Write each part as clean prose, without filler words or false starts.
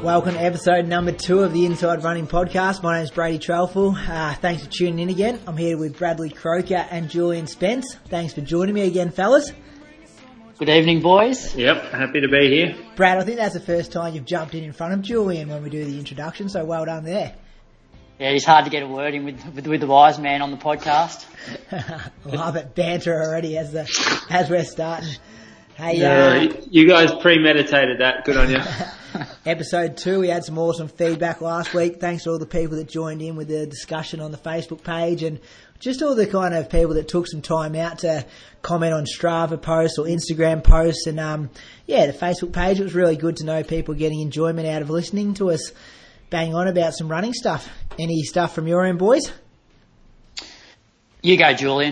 Welcome to episode number 2 of the Inside Running Podcast. My name is Brady Trelful. Thanks for tuning in again. I'm here with Bradley Croker and Julian Spence. Thanks for joining me again, fellas. Good evening, boys. Yep, happy to be here. Brad, I think that's the first time you've jumped in front of Julian when we do the introduction, so well done there. Yeah, it's hard to get a word in with the wise man on the podcast. Love it. Banter already as we're starting. Hey, you guys premeditated that. Good on you. Episode 2, we had some awesome feedback last week. Thanks to all the people that joined in with the discussion on the Facebook page and just all the kind of people that took some time out to comment on Strava posts or Instagram posts. And the Facebook page, it was really good to know people getting enjoyment out of listening to us bang on about some running stuff. Any stuff from your end, boys? You go, Julian.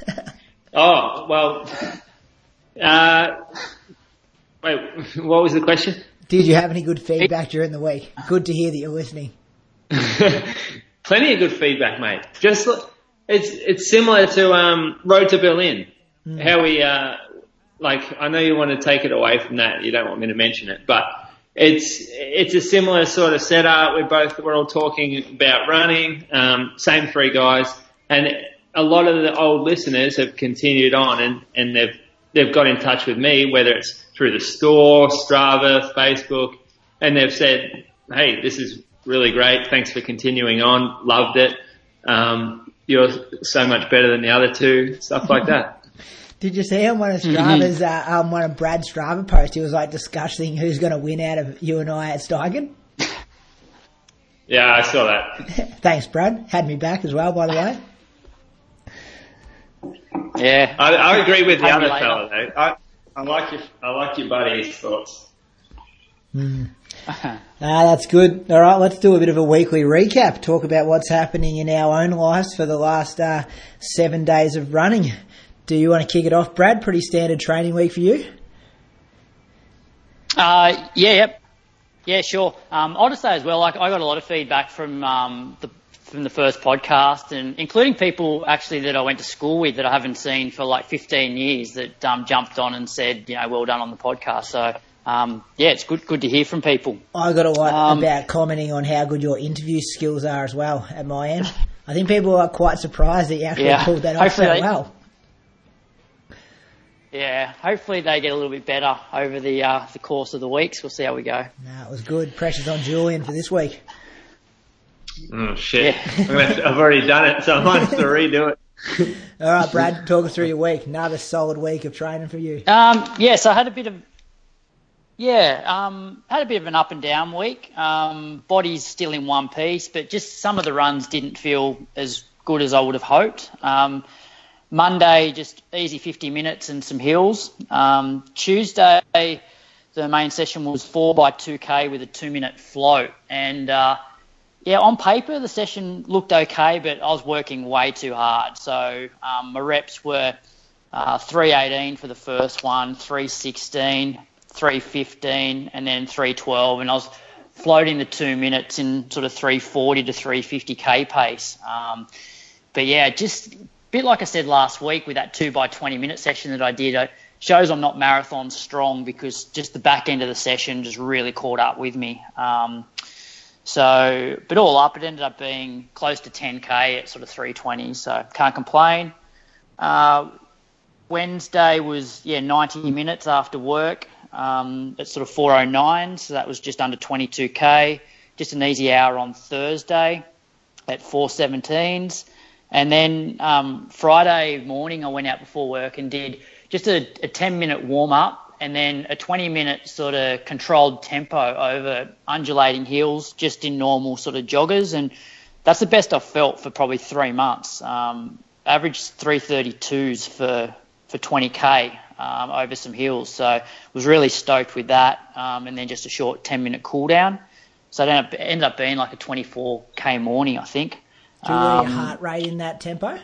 Wait, what was the question? Did you have any good feedback during the week? Good to hear that you're listening. Plenty of good feedback, mate. Just it's similar to Road to Berlin. How we I know you want to take it away from that. You don't want me to mention it, but it's a similar sort of setup. We're all talking about running. Same 3 guys, and a lot of the old listeners have continued on and they've got in touch with me, whether it's through the store, Strava, Facebook, and they've said, hey, this is really great. Thanks for continuing on. Loved it. You're so much better than the other 2, stuff like that. Did you see on one of Strava's, one of Brad's Strava posts, he was like discussing who's going to win out of you and I at Steigen? Yeah, I saw that. Thanks, Brad. Had me back as well, by the way. Yeah, I agree with the other fella though. I like your buddy's thoughts. That's good. All right, let's do a bit of a weekly recap. Talk about what's happening in our own lives for the last 7 days of running. Do you want to kick it off, Brad? Pretty standard training week for you. Yeah, sure. I'll just say as well, I got a lot of feedback from the first podcast, and including people actually that I went to school with that I haven't seen for like 15 years that jumped on and said, well done on the podcast. So, it's good to hear from people. I got a lot about commenting on how good your interview skills are as well at my end. I think people are quite surprised that you actually pulled that off so well. Yeah, hopefully they get a little bit better over the course of the weeks. We'll see how we go. No, it was good. Pressure's on Julian for this week. Oh, shit. Yeah. I've already done it, so I might have to redo it. All right, Brad, talk us through your week. Another solid week of training for you. So I had a bit of an up and down week. Body's still in one piece, but just some of the runs didn't feel as good as I would have hoped. Monday, just easy 50 minutes and some hills. Tuesday, the main session was 4x2K with a 2-minute float. And, on paper, the session looked okay, but I was working way too hard. So my reps were 3:18 for the first one, 3:16, 3:15, and then 3:12. And I was floating the 2 minutes in sort of 3:40 to 3:50K pace. Just a bit like I said last week with that 2x20 minute session that I did, shows I'm not marathon strong because just the back end of the session just really caught up with me. But all up, it ended up being close to 10K at sort of 3:20, so can't complain. Wednesday was, 90 minutes after work at sort of 4:09, so that was just under 22K. Just an easy hour on Thursday at 4:17s. And then Friday morning I went out before work and did just a 10-minute warm-up and then a 20-minute sort of controlled tempo over undulating hills just in normal sort of joggers. And that's the best I've felt for probably 3 months. Averaged 3:32s for 20K over some hills. So was really stoked with that. And then just a short 10-minute cool down. So it ended up being like a 24K morning, I think. Do you wear your heart rate in that tempo?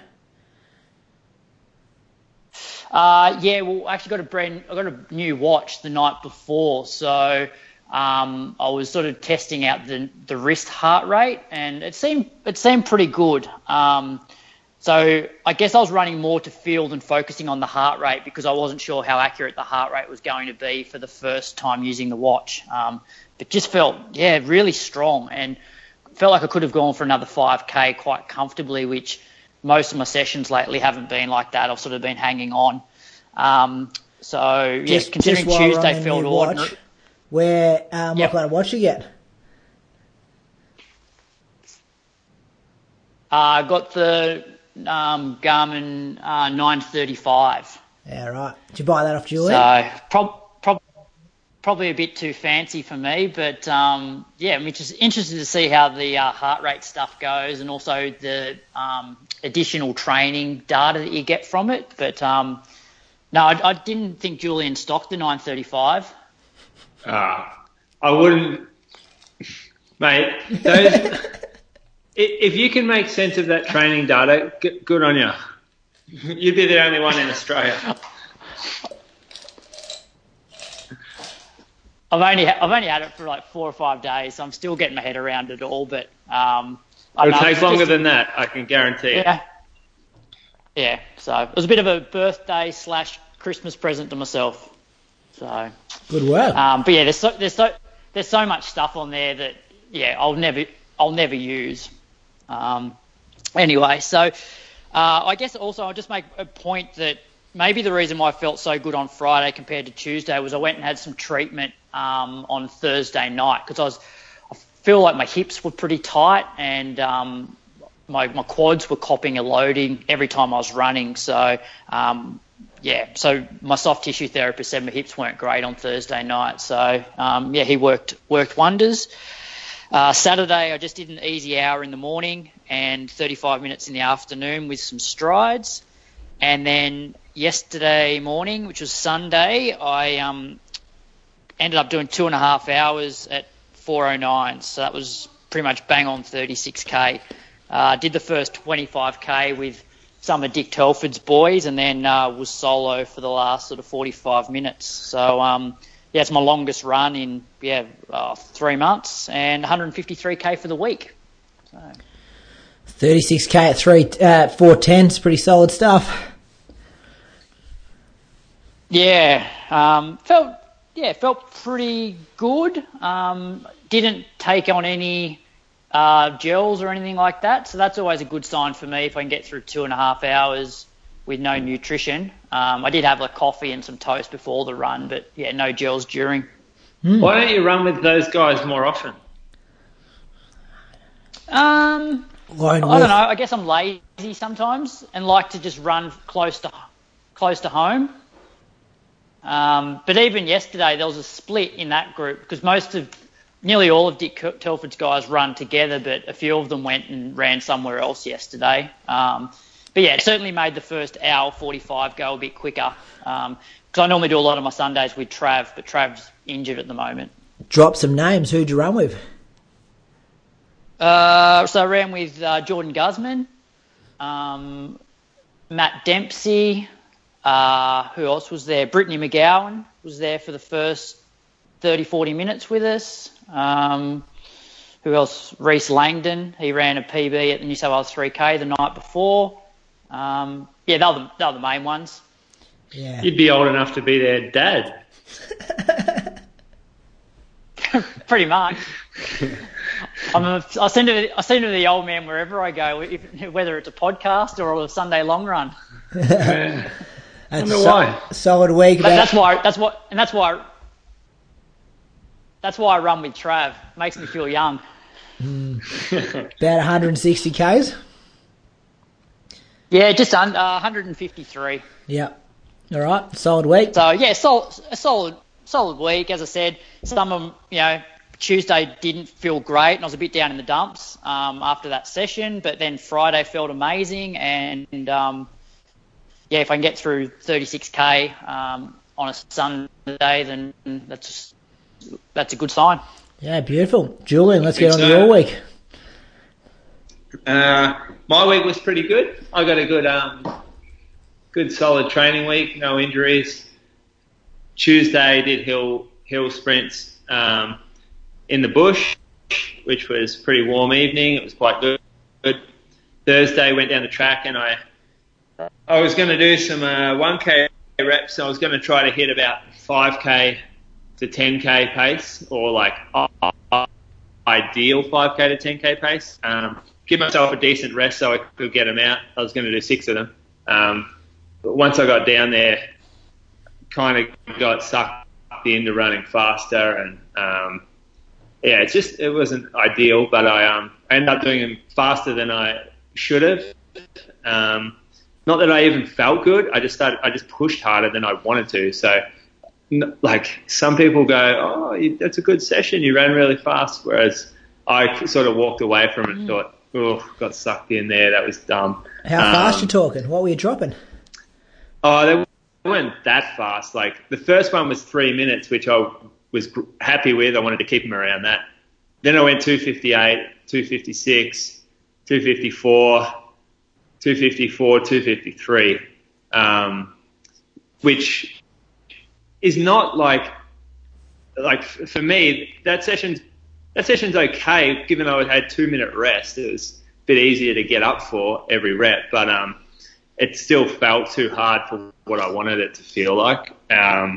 I actually got a new watch the night before, so I was sort of testing out the wrist heart rate, and it seemed pretty good. So I guess I was running more to feel than focusing on the heart rate because I wasn't sure how accurate the heart rate was going to be for the first time using the watch. But just felt, really strong and felt like I could have gone for another 5K quite comfortably, which most of my sessions lately haven't been like that. I've sort of been hanging on. Considering Tuesday felt ordinary. What kind of watch you get? I got the Garmin 935. Yeah, right. Did you buy that off Julian? So probably a bit too fancy for me, but I'm just interested to see how the heart rate stuff goes and also the additional training data that you get from it. But no, I didn't think Julian stocked the 935. I wouldn't, mate. If you can make sense of that training data, good on you. You'd be the only one in Australia. I've only had it for like 4 or 5 days, so I'm still getting my head around it all. But it'll take longer than that, I can guarantee it. Yeah. So it was a bit of a birthday / Christmas present to myself. So good work. But yeah, there's so much stuff on there that I'll never use. Anyway, so I guess also I'll just make a point that maybe the reason why I felt so good on Friday compared to Tuesday was I went and had some treatment on Thursday night because I feel like my hips were pretty tight and my quads were copping a loading every time I was running. So so my soft tissue therapist said my hips weren't great on Thursday night. So he worked wonders. Saturday I just did an easy hour in the morning and 35 minutes in the afternoon with some strides. And then yesterday morning, which was Sunday, I ended up doing 2.5 hours at 4:09. So that was pretty much bang on 36K. Did the first 25K with some of Dick Telford's boys and then was solo for the last sort of 45 minutes. So, it's my longest run in 3 months and 153K for the week. So 36K at 4:10 is pretty solid stuff. Felt pretty good. Didn't take on any gels or anything like that, so that's always a good sign for me if I can get through 2.5 hours with no nutrition. I did have a coffee and some toast before the run, but no gels during. Why don't you run with those guys more often? I don't know. I guess I'm lazy sometimes and like to just run close to home. But even yesterday there was a split in that group because nearly all of Dick Telford's guys run together, but a few of them went and ran somewhere else yesterday. But it certainly made the first hour 45 go a bit quicker. Because I normally do a lot of my Sundays with Trav, but Trav's injured at the moment. Drop some names. Who'd you run with? So I ran with Jordan Guzman, Matt Dempsey. Who else was there? Brittany McGowan was there for the first 30, 40 minutes with us. Who else? Reece Langdon. He ran a PB at the New South Wales 3K the night before. They're the main ones. Yeah. You'd be old enough to be their dad. Pretty much. I send to the old man wherever I go, whether it's a podcast or a Sunday long run. I wonder why. Solid week. That's why I run with Trav. Makes me feel young. About 160 Ks. Yeah, just under 153. Yeah. All right. Solid week. So a solid week. As I said, some of them, Tuesday didn't feel great, and I was a bit down in the dumps after that session. But then Friday felt amazing, and if I can get through 36K on a Sunday, then that's a good sign. Yeah, beautiful. Julian, let's get on to your week. My week was pretty good. I got a good solid training week, no injuries. Tuesday did hill sprints in the bush, which was a pretty warm evening. It was quite good. Thursday went down the track and I was going to do some 1K reps. I was going to try to hit about 5K to 10K pace, or like ideal 5K to 10K pace. Give myself a decent rest so I could get them out. I was going to do 6 of them. But once I got down there, kind of got sucked into running faster, and it wasn't ideal, but I ended up doing them faster than I should have. Not that I even felt good. I just pushed harder than I wanted to. So, like, some people go, "Oh, that's a good session. You ran really fast," whereas I sort of walked away from it and thought, "Oh, got sucked in there. That was dumb." How fast you talking? What were you dropping? Oh, they weren't that fast. Like, the first one was 3 minutes, which I was happy with. I wanted to keep them around that. Then I went 2:58, 2:56, 2:54, 2:54, 2:53, which is not like for me, that session's okay, given I had 2-minute rest. It was a bit easier to get up for every rep, but it still felt too hard for what I wanted it to feel like. And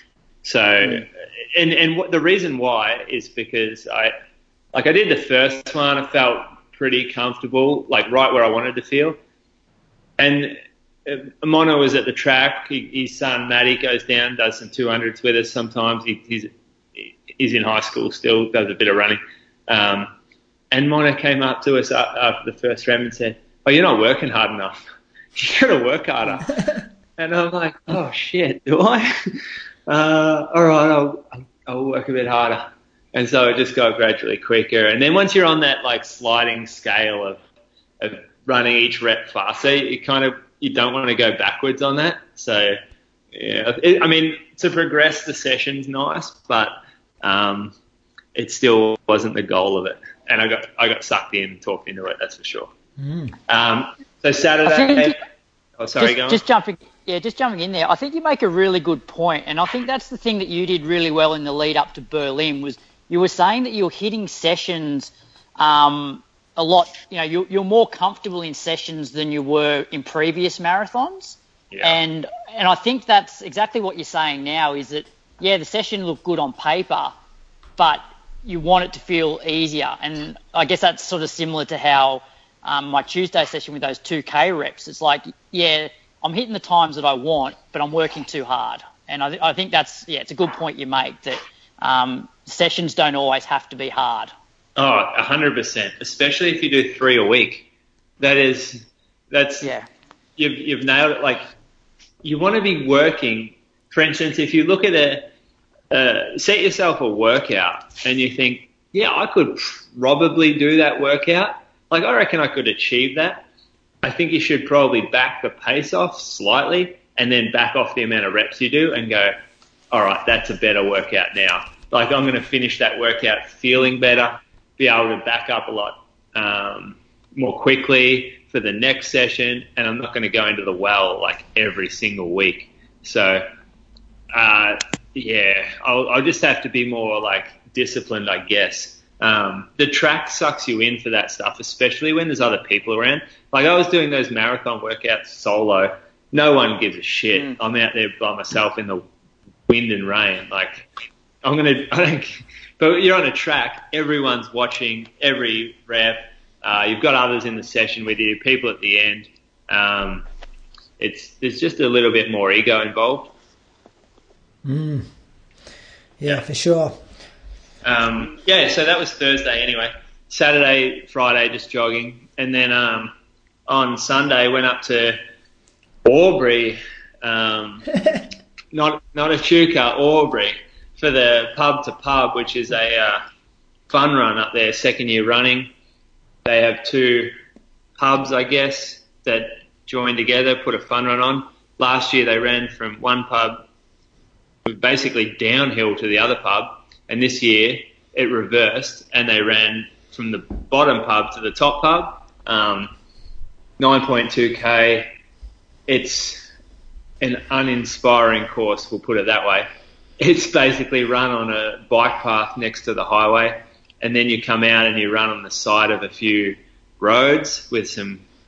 the reason why is because I did the first one, I felt pretty comfortable, like right where I wanted to feel. And Mono was at the track. His son Matty goes down, does some 200s with us sometimes. He's in high school still, does a bit of running. And Mono came up to us after the first rep and said, "Oh, you're not working hard enough. You got to work harder." And I'm like, "Oh shit, do I?" All right, I'll work a bit harder. And so it just got gradually quicker. And then once you're on that like sliding scale of running each rep faster, you don't want to go backwards on that. So yeah, to progress the session's nice, but it still wasn't the goal of it. And I got sucked in, talked into it, that's for sure. So Saturday. Just jumping in there. I think you make a really good point, and I think that's the thing that you did really well in the lead up to Berlin was you were saying that you were hitting sessions a lot. You know, you're more comfortable in sessions than you were in previous marathons, and I think that's exactly what you're saying now. Is that the session looked good on paper, but you want it to feel easier, and I guess that's sort of similar to how my Tuesday session with those 2K reps. It's like, I'm hitting the times that I want, but I'm working too hard. And I think it's a good point you make that sessions don't always have to be hard. Oh, 100%, especially if you do 3 a week. You've nailed it. Like, you want to be working. For instance, if you look at set yourself a workout and you think, I could probably do that workout. Like, I reckon I could achieve that. I think you should probably back the pace off slightly and then back off the amount of reps you do and go, all right, that's a better workout now. Like, I'm going to finish that workout feeling better, be able to back up a lot more quickly for the next session, and I'm not going to go into the well like every single week. So, I'll just have to be more like disciplined, I guess. The track sucks you in for that stuff, especially when there's other people around. Like, I was doing those marathon workouts solo. No one gives a shit. I'm out there by myself in the wind and rain. Like, but you're on a track. Everyone's watching every rep. You've got others in the session with you, people at the end. There's just a little bit more ego involved. Yeah, for sure. So that was Thursday anyway. Saturday, Friday, just jogging. And then on Sunday, went up to Albury, not Echuca, Albury, for the Pub to Pub, which is a fun run up there, second year running. They have 2 pubs, I guess, that join together, put a fun run on. Last year they ran from one pub basically downhill to the other pub. And this year it reversed and they ran from the bottom pub to the top pub, 9.2K. It's an uninspiring course, we'll put it that way. It's basically run on a bike path next to the highway, and then you come out and you run on the side of a few roads with some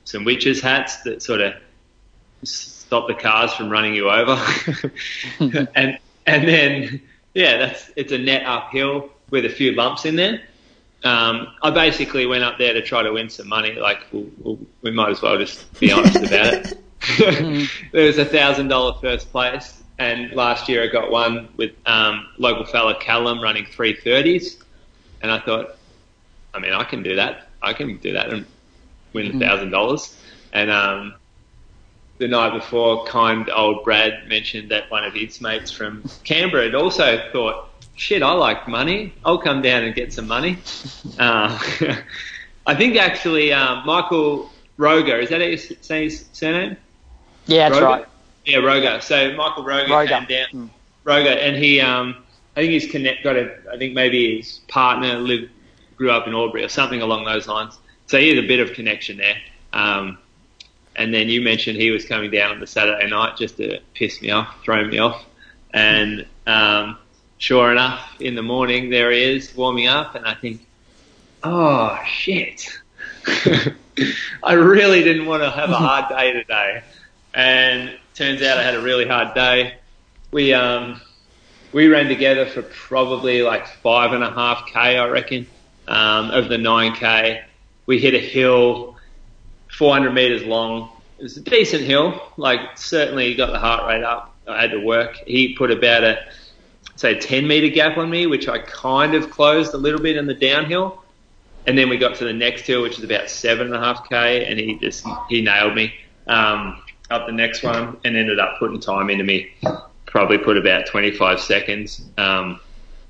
witches hats that sort of stop the cars from running you over. and then, it's a net uphill with a few lumps in there. I basically went up there to try to win some money. Like, we might as well just be honest about it. There was $1,000 first place, and last year I got one with local fella Callum running 3:30s, and I thought, I mean, I can do that. I can do that and win $1,000. And the night before, kind old Brad mentioned that one of his mates from Canberra had also thought, shit, I like money. I'll come down and get some money. I think actually Michael Roger, is that how you say his surname? Yeah, that's Roger? right. Yeah, Roger. So Michael Roger came down. Roger, and he, I think he's I think maybe his partner grew up in Albury or something along those lines. So he had a bit of connection there. And then you mentioned he was coming down on the Saturday night just to piss me off, throw me off. And sure enough, in the morning, there he is warming up, and I think, oh, shit. I really didn't want to have a hard day today. And turns out I had a really hard day. We ran together for probably like 5.5K, I reckon, of the 9K. We hit a hill, 400 metres long. It was a decent hill, like certainly got the heart rate up. I had to work. He put about a 10-metre gap on me, which I kind of closed a little bit in the downhill. And then we got to the next hill, which is about 7.5K, and he nailed me up the next one and ended up putting time into me. Probably put about 25 seconds and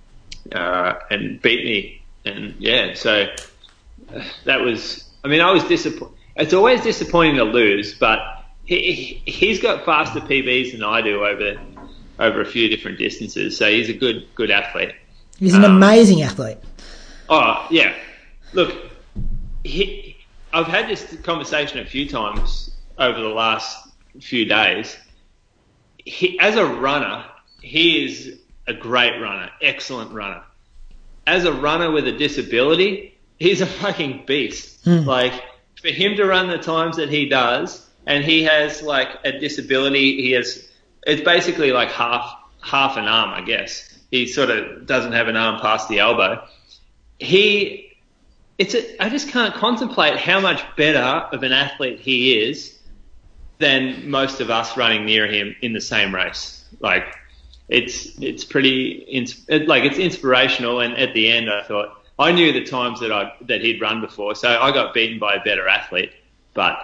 beat me. And so that was, I mean, I was disappointed. It's always disappointing to lose, but he's got faster PBs than I do over a few different distances. So he's a good athlete. He's an amazing athlete. Oh, yeah. Look, I've had this conversation a few times over the last few days. As a runner, he is a great runner, excellent runner. As a runner with a disability, he's a fucking beast. Like, for him to run the times that he does, and he has like a disability, it's basically like half an arm, I guess. He sort of doesn't have an arm past the elbow. I just can't contemplate how much better of an athlete he is than most of us running near him in the same race. Like, it's pretty, it's inspirational. And at the end, I thought, I knew the times that he'd run before, so I got beaten by a better athlete. But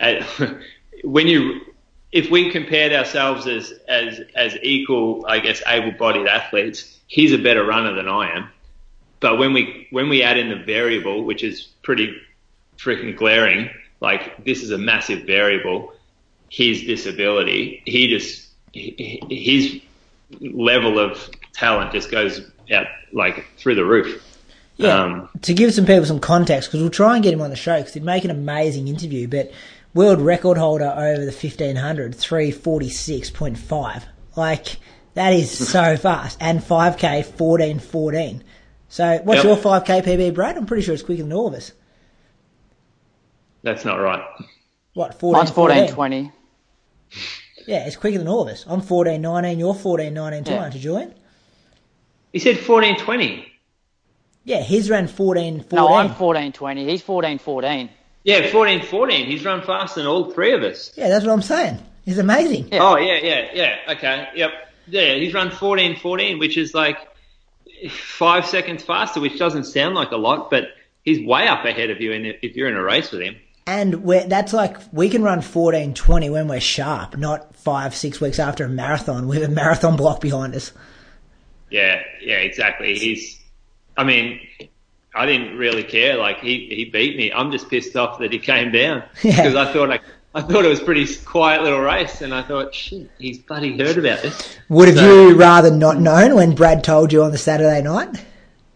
if we compared ourselves as equal, I guess, able-bodied athletes, he's a better runner than I am. But when we add in the variable, which is pretty freaking glaring, like this is a massive variable, his disability, his level of talent just goes out like through the roof. Yeah, to give some people some context, because we'll try and get him on the show because he'd make an amazing interview, but world record holder over the 1500, 3:46.5. Like, that is so fast. And 5K, 14:14. So what's your 5K PB, Brad? I'm pretty sure it's quicker than all of us. That's not right. What, 14:14? Mine's 14:20. Yeah, it's quicker than all of us. I'm 14:19, you're 14:19 too, aren't you, Julian? He said 14:20. Yeah, his ran 14:14. No, I'm 14:20. He's 14:14. Yeah, 14:14. He's run faster than all three of us. Yeah, that's what I'm saying. He's amazing. Yeah. Oh, yeah. Okay, yep. Yeah, he's run 14:14, which is like 5 seconds faster, which doesn't sound like a lot, but he's way up ahead of you if you're in a race with him. And that's like, we can run 14:20 when we're sharp, not 5-6 weeks after a marathon with a marathon block behind us. Yeah, exactly. I didn't really care. Like, he beat me. I'm just pissed off that he came down because I thought it was a pretty quiet little race, and I thought, shit, he's bloody heard about this. Would have you rather not known when Brad told you on the Saturday night?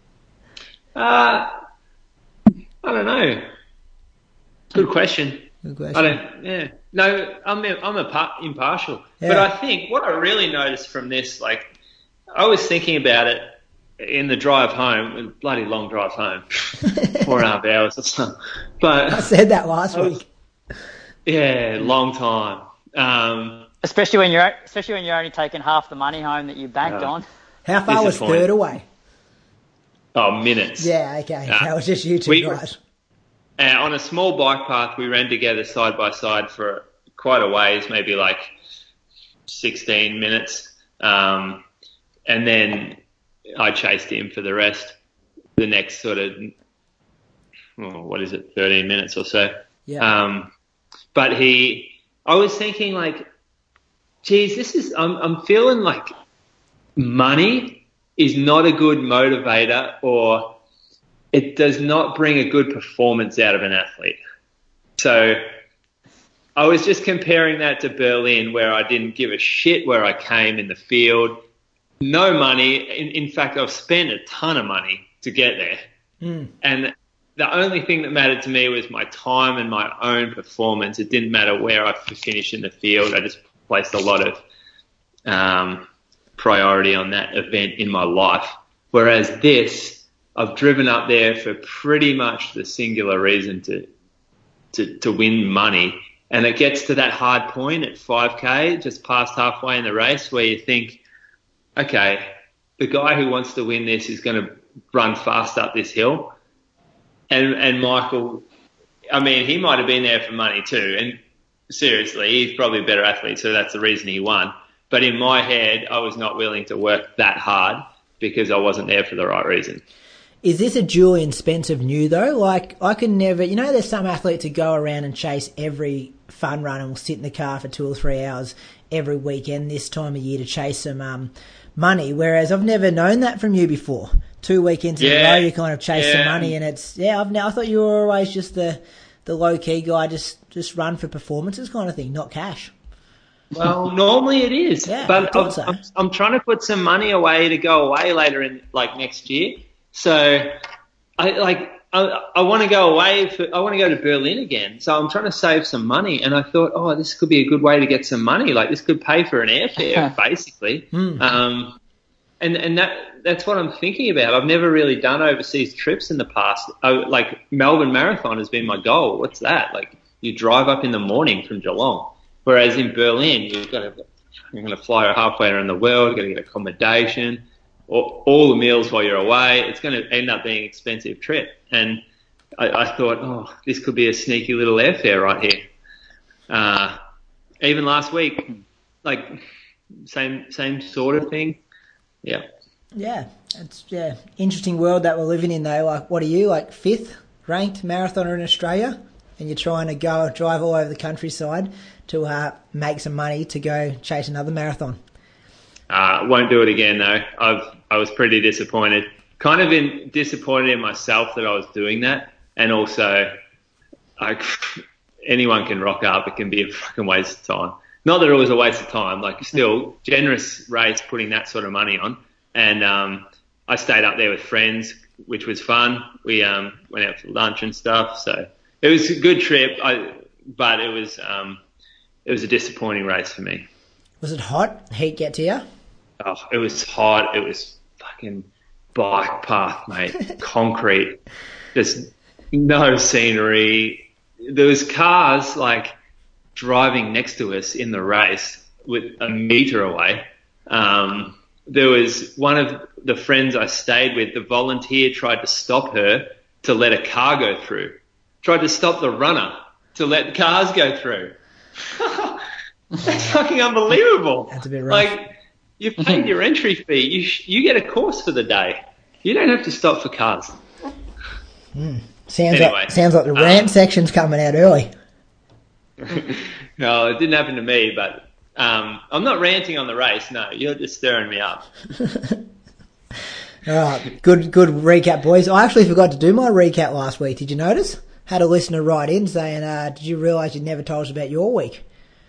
I don't know. Good question. No, I'm impartial. Yeah. But I think what I really noticed from this, like, I was thinking about it in the drive home, a bloody long drive home, 4.5 hours or something. But I said that last week. Yeah, long time. Especially when you're only taking half the money home that you banked on. How far was third away? Oh, minutes. Yeah, okay. That was just you two guys. On a small bike path, we ran together side by side for quite a ways, maybe like 16 minutes. And then I chased him for the rest, the next sort of, 13 minutes or so. Yeah. But I was thinking like, geez, I'm feeling like money is not a good motivator, or it does not bring a good performance out of an athlete. So I was just comparing that to Berlin, where I didn't give a shit where I came in the field. No money. In fact, I've spent a ton of money to get there. And the only thing that mattered to me was my time and my own performance. It didn't matter where I finished in the field. I just placed a lot of priority on that event in my life. Whereas this, I've driven up there for pretty much the singular reason to win money. And it gets to that hard point at 5K, just past halfway in the race, where you think, okay, the guy who wants to win this is going to run fast up this hill. And Michael, I mean, he might have been there for money too. And seriously, he's probably a better athlete, so that's the reason he won. But in my head, I was not willing to work that hard because I wasn't there for the right reason. Is this a Julian Spencer view though? Like, I can never, there's some athletes who go around and chase every fun run and will sit in the car for 2 or 3 hours every weekend this time of year to chase some money, whereas I've never known that from you before. 2 weekends in a row, you kind of chase some money, and it's, I thought you were always just the low-key guy, just run for performances kind of thing, not cash. Well, normally it is, but I'm trying to put some money away to go away later in next year. So I want to go away. I want to go to Berlin again. So I'm trying to save some money, and I thought, this could be a good way to get some money. Like, this could pay for an airfare, basically. And that's what I'm thinking about. I've never really done overseas trips in the past. Like, Melbourne Marathon has been my goal. What's that? Like, you drive up in the morning from Geelong. Whereas in Berlin, you're going to fly halfway around the world, you're going to get accommodation, all the meals while you're away. It's going to end up being an expensive trip. And I thought, this could be a sneaky little airfare right here. Even last week, like, same sort of thing. Yeah. Yeah. It's interesting world that we're living in though. Like, what are you, like 5th ranked marathoner in Australia? And you're trying to drive all over the countryside to make some money to go chase another marathon. Won't do it again though. I was pretty disappointed. Kind of disappointed in myself that I was doing that, and also, anyone can rock up. It can be a fucking waste of time. Not that it was a waste of time. Like, still generous race putting that sort of money on. And I stayed up there with friends, which was fun. We went out for lunch and stuff. So it was a good trip. But it was a disappointing race for me. Was it hot? Heat get to you? Oh, it was hot. It was fucking bike path, mate. Concrete. There's no scenery. There was cars like driving next to us in the race with a metre away. There was one of the friends I stayed with, the volunteer tried to stop her to let a car go through. Tried to stop the runner to let cars go through. That's fucking unbelievable. That's a bit rough. Like, you've paid your entry fee. You get a course for the day. You don't have to stop for cars. Sounds like the rant section's coming out early. No, it didn't happen to me, but I'm not ranting on the race. No, you're just stirring me up. All right, good recap, boys. I actually forgot to do my recap last week. Did you notice? Had a listener write in saying, did you realise you never told us about your week?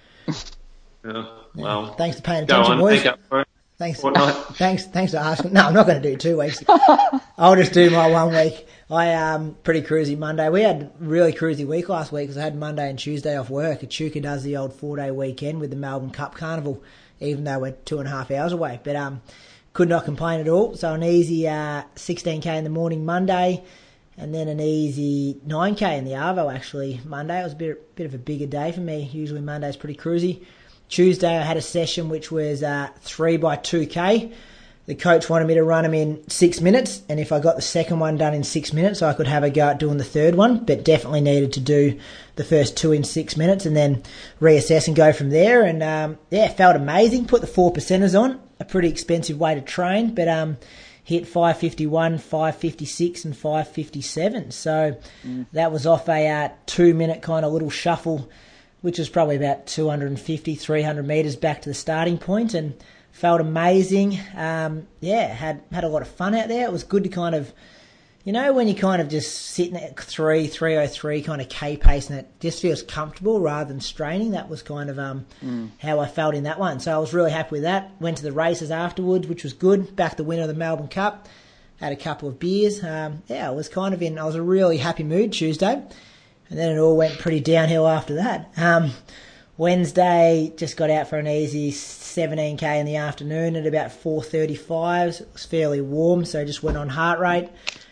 Well, thanks for paying attention, boys. Thanks for asking. No, I'm not going to do 2 weeks. I'll just do my 1 week. I pretty cruisy Monday. We had a really cruisy week last week because I had Monday and Tuesday off work. Echuca does the old 4-day weekend with the Melbourne Cup Carnival, even though we're 2.5 hours away. But could not complain at all. So an easy 16K in the morning Monday. And then an easy 9K in the Arvo, actually. Monday, it was a bit of a bigger day for me. Usually Monday's pretty cruisy. Tuesday, I had a session which was 3x2K. The coach wanted me to run them in 6 minutes, and if I got the second one done in 6 minutes, I could have a go at doing the third one, but definitely needed to do the first 2 in 6 minutes and then reassess and go from there. And felt amazing. Put the 4%ers on, a pretty expensive way to train, but hit 5:51, 5:56 and 5:57. So that was off a 2 minute kind of little shuffle, which was probably about 250, 300 metres back to the starting point, and felt amazing. Had a lot of fun out there. It was good to kind of, when you kind of just sitting at 3:03 kind of K pace and it just feels comfortable rather than straining. That was kind of how I felt in that one. So I was really happy with that. Went to the races afterwards, which was good. Back the winner of the Melbourne Cup. Had a couple of beers. I was a really happy mood Tuesday. And then it all went pretty downhill after that. Wednesday, just got out for an easy 17K in the afternoon at about 4:35. It was fairly warm, so I just went on heart rate.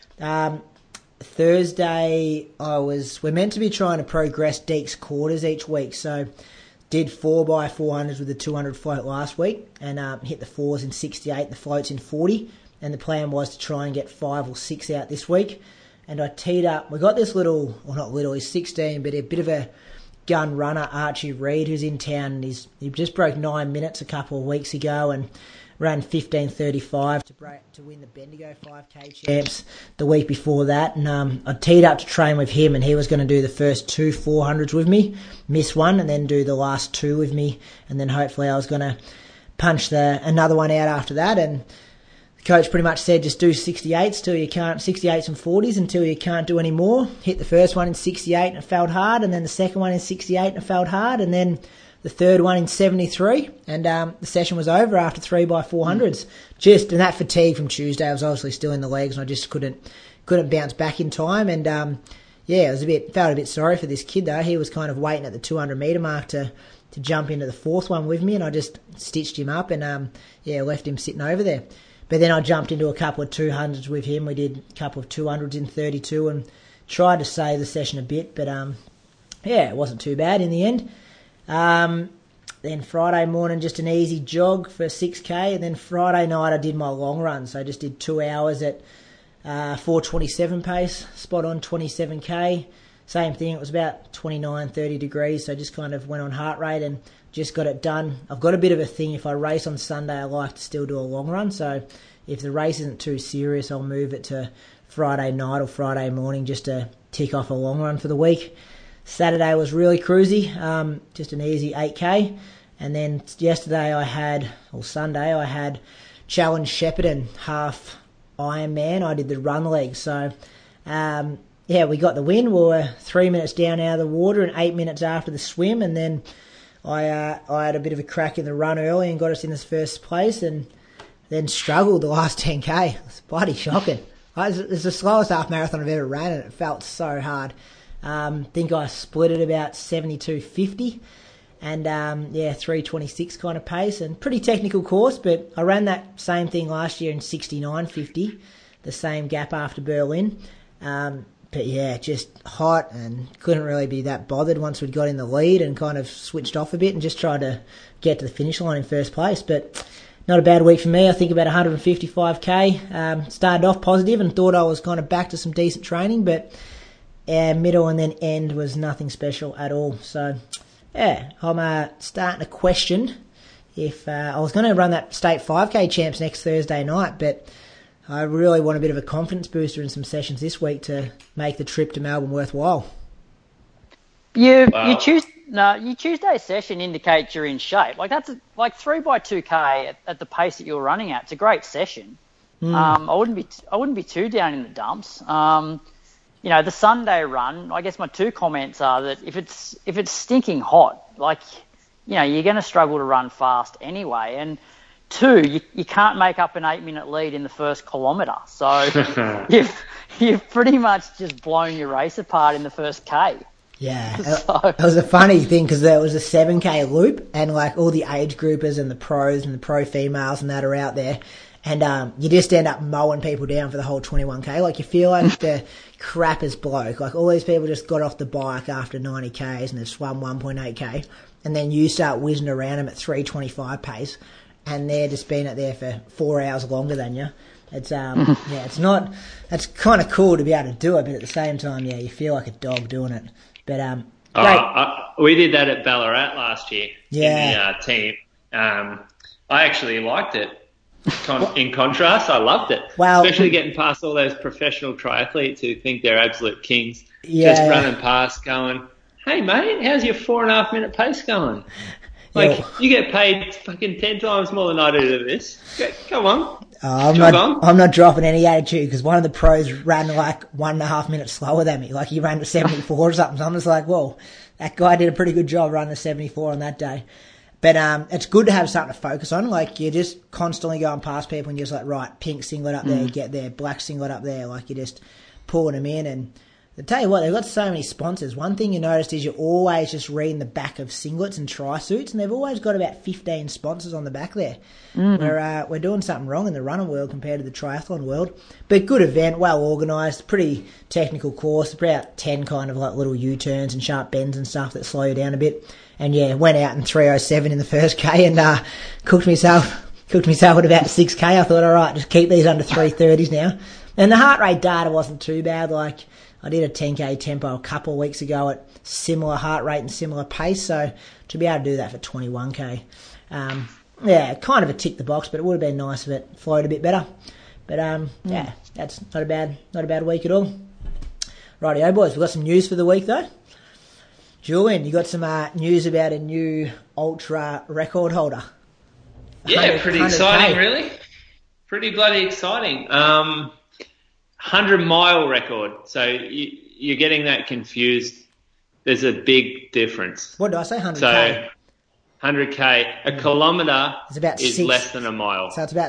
Thursday, we're meant to be trying to progress Deeks quarters each week, so did 4x400s with the 200 float last week and hit the 4s in 68, the floats in 40, and the plan was to try and get 5 or 6 out this week. And I teed up, we got this he's 16, but a bit of a gun runner, Archie Reid, who's in town, and he just broke 9 minutes a couple of weeks ago and ran 15:35 to win the Bendigo 5K champs the week before that. And I teed up to train with him, and he was going to do the first 2 400s with me, miss one, and then do the last 2 with me, and then hopefully I was going to punch another one out after that. And coach pretty much said just do 68s till you can't, 68s and 40s until you can't do any more. Hit the first one in 68 and it felt hard, and then the second one in 68 and it felt hard, and then the third one in 73, and the session was over after 3x400s. And that fatigue from Tuesday, I was obviously still in the legs and I just couldn't bounce back in time. And felt a bit sorry for this kid though. He was kind of waiting at the 200 metre mark to jump into the fourth one with me, and I just stitched him up and left him sitting over there. But then I jumped into a couple of 200s with him. We did a couple of 200s in 32 and tried to save the session a bit, but it wasn't too bad in the end. Then Friday morning, just an easy jog for 6K, and then Friday night I did my long run. So I just did 2 hours at 4:27 pace, spot on 27K. Same thing, it was about 29, 30 degrees, so I just kind of went on heart rate and just got it done. I've got a bit of a thing, if I race on Sunday, I like to still do a long run, so if the race isn't too serious, I'll move it to Friday night or Friday morning just to tick off a long run for the week. Saturday was really cruisy, just an easy 8K, and then Sunday I had Challenge Shepparton, half Ironman. I did the run leg, so we got the win. We were 3 minutes down out of the water and 8 minutes after the swim, and then I had a bit of a crack in the run early and got us in this first place, and then struggled the last 10K. It's bloody shocking. It's the slowest half marathon I've ever ran, and it felt so hard. Think I split it about 72.50 and 3:26 kind of pace, and pretty technical course, but I ran that same thing last year in 69.50, the same gap after Berlin. Just hot and couldn't really be that bothered once we'd got in the lead, and kind of switched off a bit and just tried to get to the finish line in first place. But not a bad week for me. I think about 155k. Started off positive and thought I was kind of back to some decent training, but middle and then end was nothing special at all. So I'm starting to question if I was going to run that state 5k champs next Thursday night, but I really want a bit of a confidence booster in some sessions this week to make the trip to Melbourne worthwhile. Your Tuesday session indicates you're in shape. Like that's 3x2k at the pace that you're running at. It's a great session. I wouldn't be too down in the dumps. The Sunday run, I guess my 2 comments are that if it's stinking hot, you're going to struggle to run fast anyway. And 2, you can't make up an 8-minute lead in the first kilometre. So you've pretty much just blown your race apart in the first K. Yeah, So- it was a funny thing because there was a 7K loop and like all the age groupers and the pros and the pro females and that are out there. And you just end up mowing people down for the whole 21K. Like you feel like the crappiest bloke. Like all these people just got off the bike after 90Ks and they've swum 1.8K. And then you start whizzing around them at 3:25 pace. And they're just been out there for 4 hours longer than you. It's it's kind of cool to be able to do it, but at the same time, yeah, you feel like a dog doing it. But great. We did that at Ballarat last year Yeah. in the team. I actually liked it. In contrast, I loved it. Wow. Especially getting past all those professional triathletes who think they're absolute kings. Yeah. Just running past going, hey mate, how's your 4.5 minute pace going? Like, you get paid fucking 10 times more than I do to this. Come on. I'm not dropping any attitude because one of the pros ran like 1.5 minutes slower than me. Like he ran to 74 or something. So I'm just like, whoa, that guy did a pretty good job running to 74 on that day. But it's good to have something to focus on. Like you're just constantly going past people and you're just like, right, pink singlet up there, get there, black singlet up there. Like you're just pulling them in. And I tell you what, they've got so many sponsors. One thing you noticed is you're always just reading the back of singlets and tri-suits, and they've always got about 15 sponsors on the back there. We're doing something wrong in the running world compared to the triathlon world. But good event, well organised, pretty technical course, about 10 kind of like little U-turns and sharp bends and stuff that slow you down a bit. And yeah, went out in 3:07 in the first K and cooked myself at about 6K. I thought, all right, just keep these under 3:30s now. And the heart rate data wasn't too bad. Like I did a 10K tempo a couple of weeks ago at similar heart rate and similar pace. So to be able to do that for 21K, yeah, kind of a tick the box, but it would have been nice if it flowed a bit better. But yeah, that's not a bad week at all. Rightio, boys, we've got some news for the week though. Julian, you got some news about a new ultra record holder. Yeah, pretty 100K. exciting, really. Pretty bloody exciting. 100-mile record. So you're getting that confused. There's a big difference. What did I say? 100K. So 100K. A kilometre is 6 less than a mile. So it's about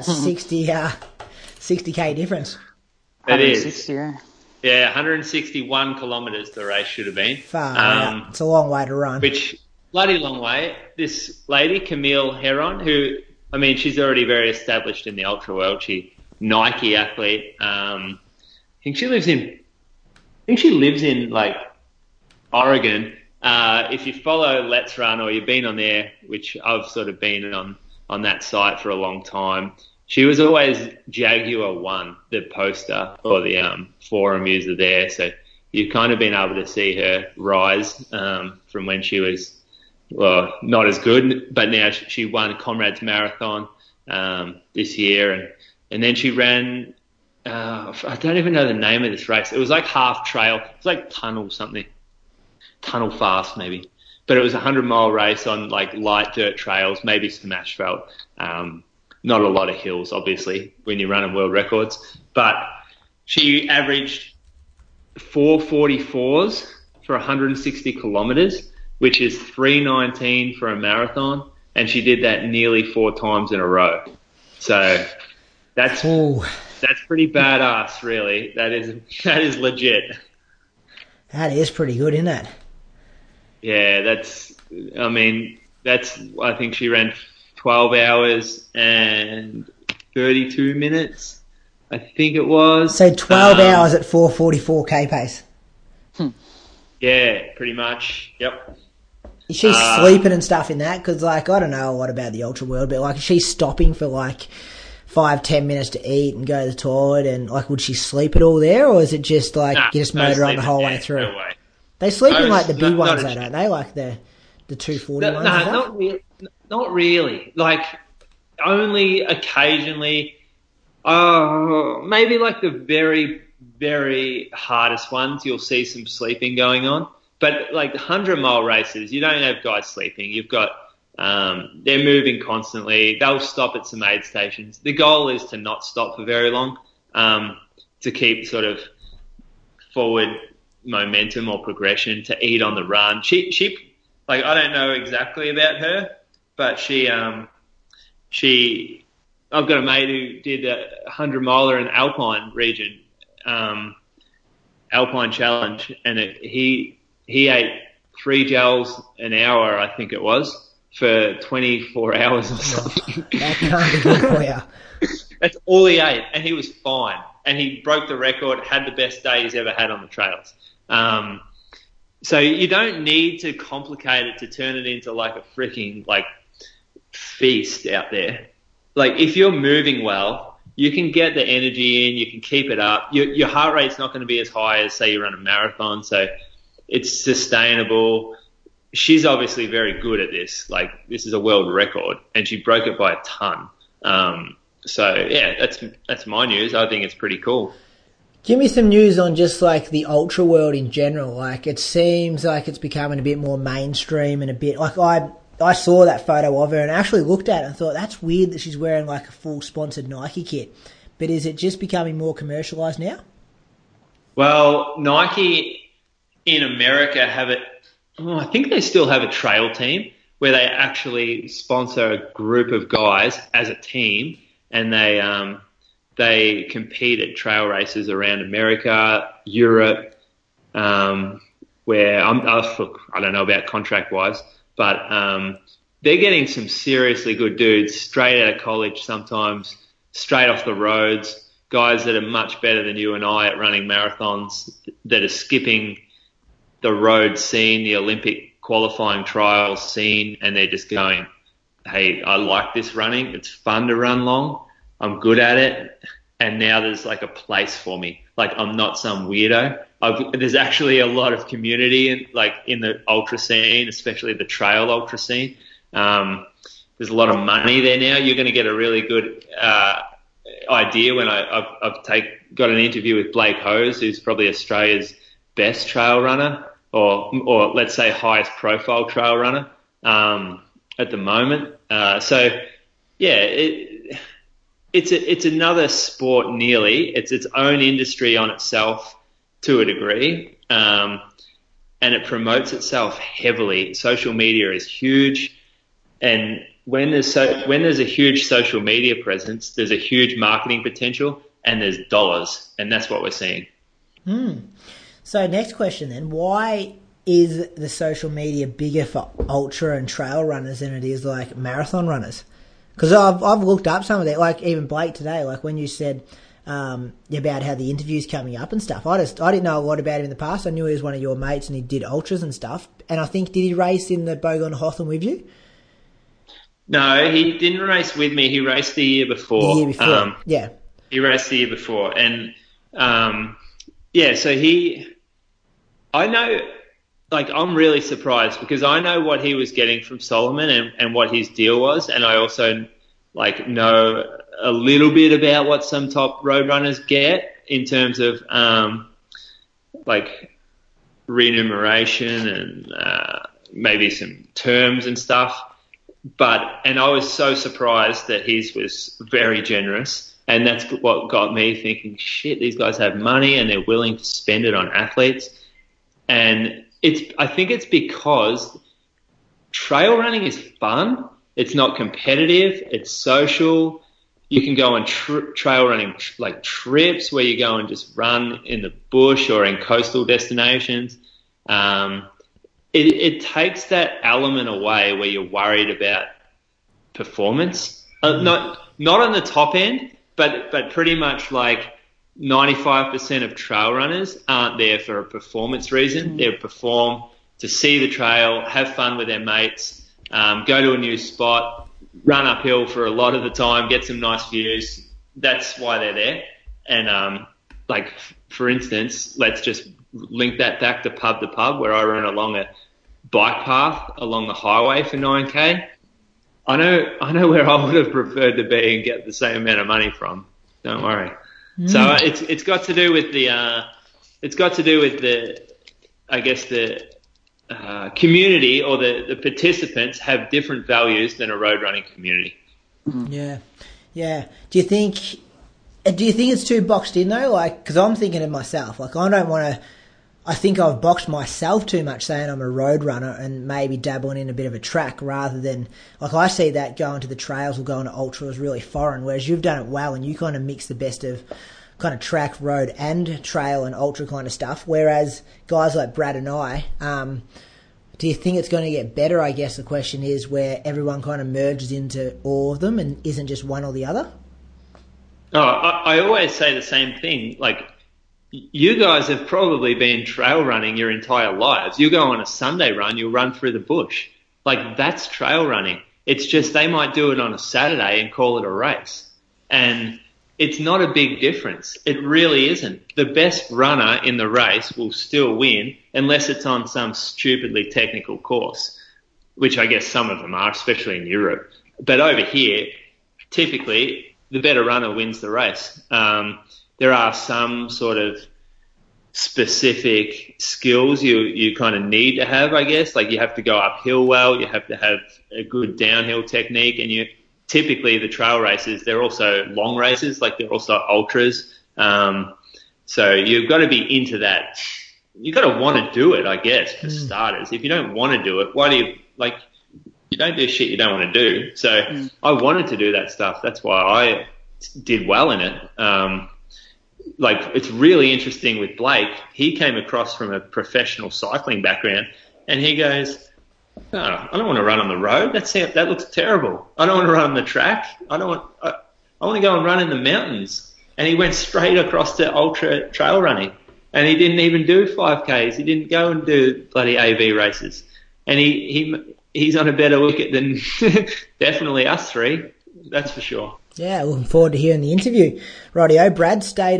60K difference. It is. 160, yeah. Yeah, 161 kilometres the race should have been. Far out. It's a long way to run. Which, bloody long way. This lady, Camille Herron, who, I mean, she's already very established in the ultra world. She's Nike athlete. I think she lives in like Oregon. If you follow Let's Run or you've been on there, which I've sort of been on that site for a long time, she was always Jaguar 1, the poster or the forum user there. So you've kind of been able to see her rise from when she was, well, not as good, but now she won Comrades Marathon this year. And then she ran, I don't even know the name of this race. It was like half trail. It was like Tunnel Fast maybe. But it was a 100-mile race on like light dirt trails, maybe some asphalt. Not a lot of hills, obviously, when you're running world records. But she averaged 4:44s for 160 kilometres, which is 3:19 for a marathon. And she did that nearly 4 times in a row. So that's pretty badass, really. That is legit. That is pretty good, isn't it? Yeah, I think she ran 12 hours and 32 minutes, I think it was. So 12 hours at 4:44K pace. Yeah, pretty much. Yep. Is she sleeping and stuff in that? Because, like, I don't know a lot about the ultra world, but, like, is she stopping for, like, 5-10 minutes to eat and go to the toilet? And, like, would she sleep at all there? Or is it just, like, you just motor on the whole way through? No way. They sleep in, like, the big ones, though, don't they? Like, the 240 ones? No, not really. Like, only occasionally. Maybe, like, the very, very hardest ones, you'll see some sleeping going on. But like the 100-mile races, you don't have guys sleeping. You've got, they're moving constantly. They'll stop at some aid stations. The goal is to not stop for very long, to keep sort of forward momentum or progression, to eat on the run. She, like, I don't know exactly about her, but I've got a mate who did a 100-miler in Alpine region, Alpine Challenge, and he ate 3 gels an hour, I think it was, for 24 hours or something. That can't be good for you. That's all he ate, and he was fine. And he broke the record, had the best day he's ever had on the trails. So you don't need to complicate it to turn it into like a freaking like feast out there. Like if you're moving well, you can get the energy in, you can keep it up. Your heart rate's not going to be as high as say you run a marathon, so it's sustainable. She's obviously very good at this. Like this is a world record, and she broke it by a ton. So yeah, that's my news. I think it's pretty cool. Give me some news on just like the ultra world in general. Like it seems like it's becoming a bit more mainstream and a bit like I saw that photo of her and actually looked at it and thought that's weird that she's wearing like a full sponsored Nike kit. But is it just becoming more commercialised now? Well, Nike in America have it. I think they still have a trail team where they actually sponsor a group of guys as a team, and they compete at trail races around America, Europe, where I don't know about contract wise, but they're getting some seriously good dudes straight out of college, sometimes straight off the roads, guys that are much better than you and I at running marathons, that are skipping the road scene, the Olympic qualifying trials scene, and they're just going, hey, I like this running. It's fun to run long. I'm good at it. And now there's like a place for me. Like I'm not some weirdo. There's actually a lot of community in the ultra scene, especially the trail ultra scene. There's a lot of money there now. You're going to get a really good idea when I've got an interview with Blake Hose, who's probably Australia's best trail runner, or let's say highest profile trail runner at the moment. So yeah, it's another sport nearly. It's its own industry on itself to a degree, and it promotes itself heavily. Social media is huge, and when there's a huge social media presence, there's a huge marketing potential, and there's dollars, and that's what we're seeing. So next question then, why is the social media bigger for ultra and trail runners than it is like marathon runners? Because I've looked up some of that, like even Blake today, like when you said about how the interview's coming up and stuff. I didn't know a lot about him in the past. I knew he was one of your mates and he did ultras and stuff. And I think, did he race in the Bogon Hotham with you? No, he didn't race with me. He raced the year before. The year before, yeah. He raced the year before. And, so I know, like, I'm really surprised because I know what he was getting from Solomon and what his deal was. And I also, like, know a little bit about what some top road runners get in terms of, like, remuneration and maybe some terms and stuff. And I was so surprised that his was very generous. And that's what got me thinking, shit, these guys have money and they're willing to spend it on athletes. And I think it's because trail running is fun. It's not competitive. It's social. You can go on trail running like trips where you go and just run in the bush or in coastal destinations. It takes that element away where you're worried about performance. Not on the top end, but pretty much like 95% of trail runners aren't there for a performance reason. They perform to see the trail, have fun with their mates, go to a new spot, run uphill for a lot of the time, get some nice views. That's why they're there. And like, for instance, let's just link that back to pub where I ran along a bike path along the highway for 9K. I know where I would have preferred to be and get the same amount of money from. Don't worry. So it's got to do with the I guess the community or the participants have different values than a road running community. Yeah. Do you think it's too boxed in though? Like, because I'm thinking of myself. Like, I don't want to. I think I've boxed myself too much saying I'm a road runner and maybe dabbling in a bit of a track rather than, like, I see that going to the trails or going to ultra is really foreign, whereas you've done it well and you kind of mix the best of kind of track, road and trail and ultra kind of stuff, whereas guys like Brad and I Do you think it's going to get better? I guess the question is where everyone kind of merges into all of them and isn't just one or the other. Oh, I always say the same thing. Like, you guys have probably been trail running your entire lives. You go on a Sunday run, you'll run through the bush. Like, that's trail running. It's just they might do it on a Saturday and call it a race. And it's not a big difference. It really isn't. The best runner in the race will still win unless it's on some stupidly technical course, which I guess some of them are, especially in Europe. But over here, typically, the better runner wins the race. There are some sort of specific skills you kind of need to have, I guess. Like, you have to go uphill well, you have to have a good downhill technique, and typically the trail races, they're also long races, like they're also ultras. So you've got to be into that. You've got to want to do it, I guess, for starters. If you don't want to do it, why do you don't do shit you don't want to do. So I wanted to do that stuff. That's why I did well in it. It's really interesting with Blake. He came across from a professional cycling background, and he goes, "Oh, I don't want to run on the road. That looks terrible. I don't want to run on the track. I want to go and run in the mountains." And he went straight across to ultra trail running, and he didn't even do 5Ks. He didn't go and do bloody AV races, and he's on a better wicket than definitely us three. That's for sure. Yeah, looking forward to hearing the interview. Rightio, Brad stayed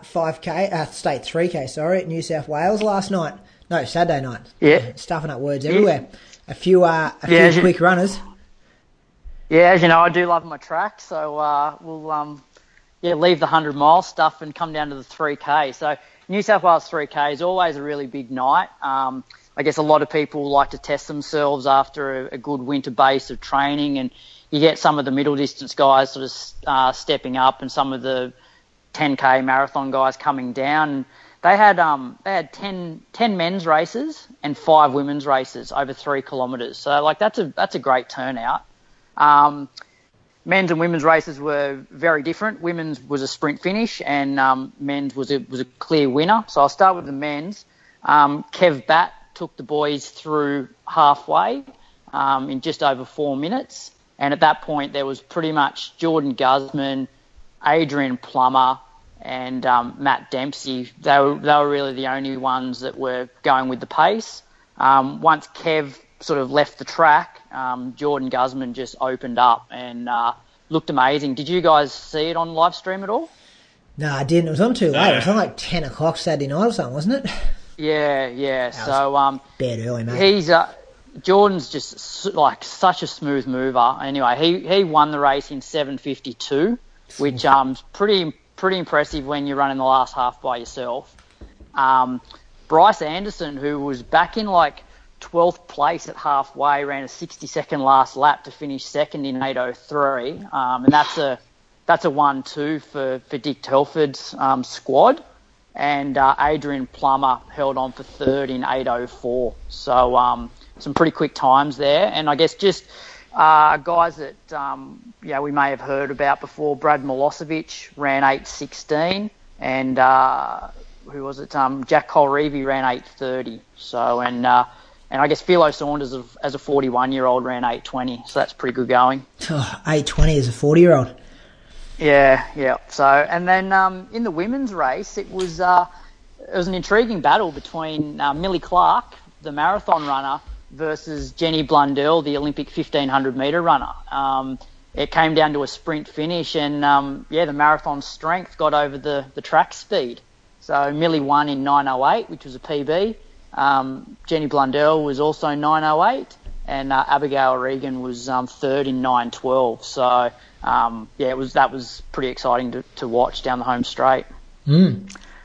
3K, at New South Wales last night. No, Saturday night. Yeah. Stuffing up words everywhere. A few quick runners. Yeah, as you know, I do love my track, so we'll leave the 100-mile stuff and come down to the 3K. So New South Wales 3K is always a really big night. I guess a lot of people like to test themselves after a good winter base of training, and you get some of the middle distance guys sort of stepping up and some of the 10K marathon guys coming down. They had 10 men's races and 5 women's races over 3 kilometres. So that's a great turnout. Men's and women's races were very different. Women's was a sprint finish, and men's was a clear winner. So I'll start with the men's. Kev Batt took the boys through halfway in just over 4 minutes. And at that point, there was pretty much Jordan Guzman, Adrian Plummer, and Matt Dempsey. They were really the only ones that were going with the pace. Once Kev sort of left the track, Jordan Guzman just opened up and looked amazing. Did you guys see it on live stream at all? No, I didn't. It was on too late. It was on like 10 o'clock Saturday night or something, wasn't it? Yeah. So bad early, mate. Jordan's just such a smooth mover. Anyway, he won the race in 7:52, which pretty impressive when you're running the last half by yourself. Bryce Anderson, who was back in 12th place at halfway, ran a 60-second last lap to finish second in 8:03, and that's a 1-2 for Dick Telford's squad. And Adrian Plummer held on for third in 8:04. So some pretty quick times there. And I guess just guys that we may have heard about before. Brad Milosevic ran 8:16, and who was it? Jack Colreevy ran 8:30. So and I guess Philo Saunders as a 41-year-old ran 8:20. So that's pretty good going. 8:20 as a 40-year-old. Yeah. So, and then in the women's race, it was an intriguing battle between Millie Clark, the marathon runner, versus Jenny Blundell, the Olympic 1,500-metre runner. It came down to a sprint finish, and the marathon strength got over the track speed. So Millie won in 9:08, which was a PB. Jenny Blundell was also 9:08, and Abigail Regan was third in 9:12. So that was pretty exciting to watch down the home straight. So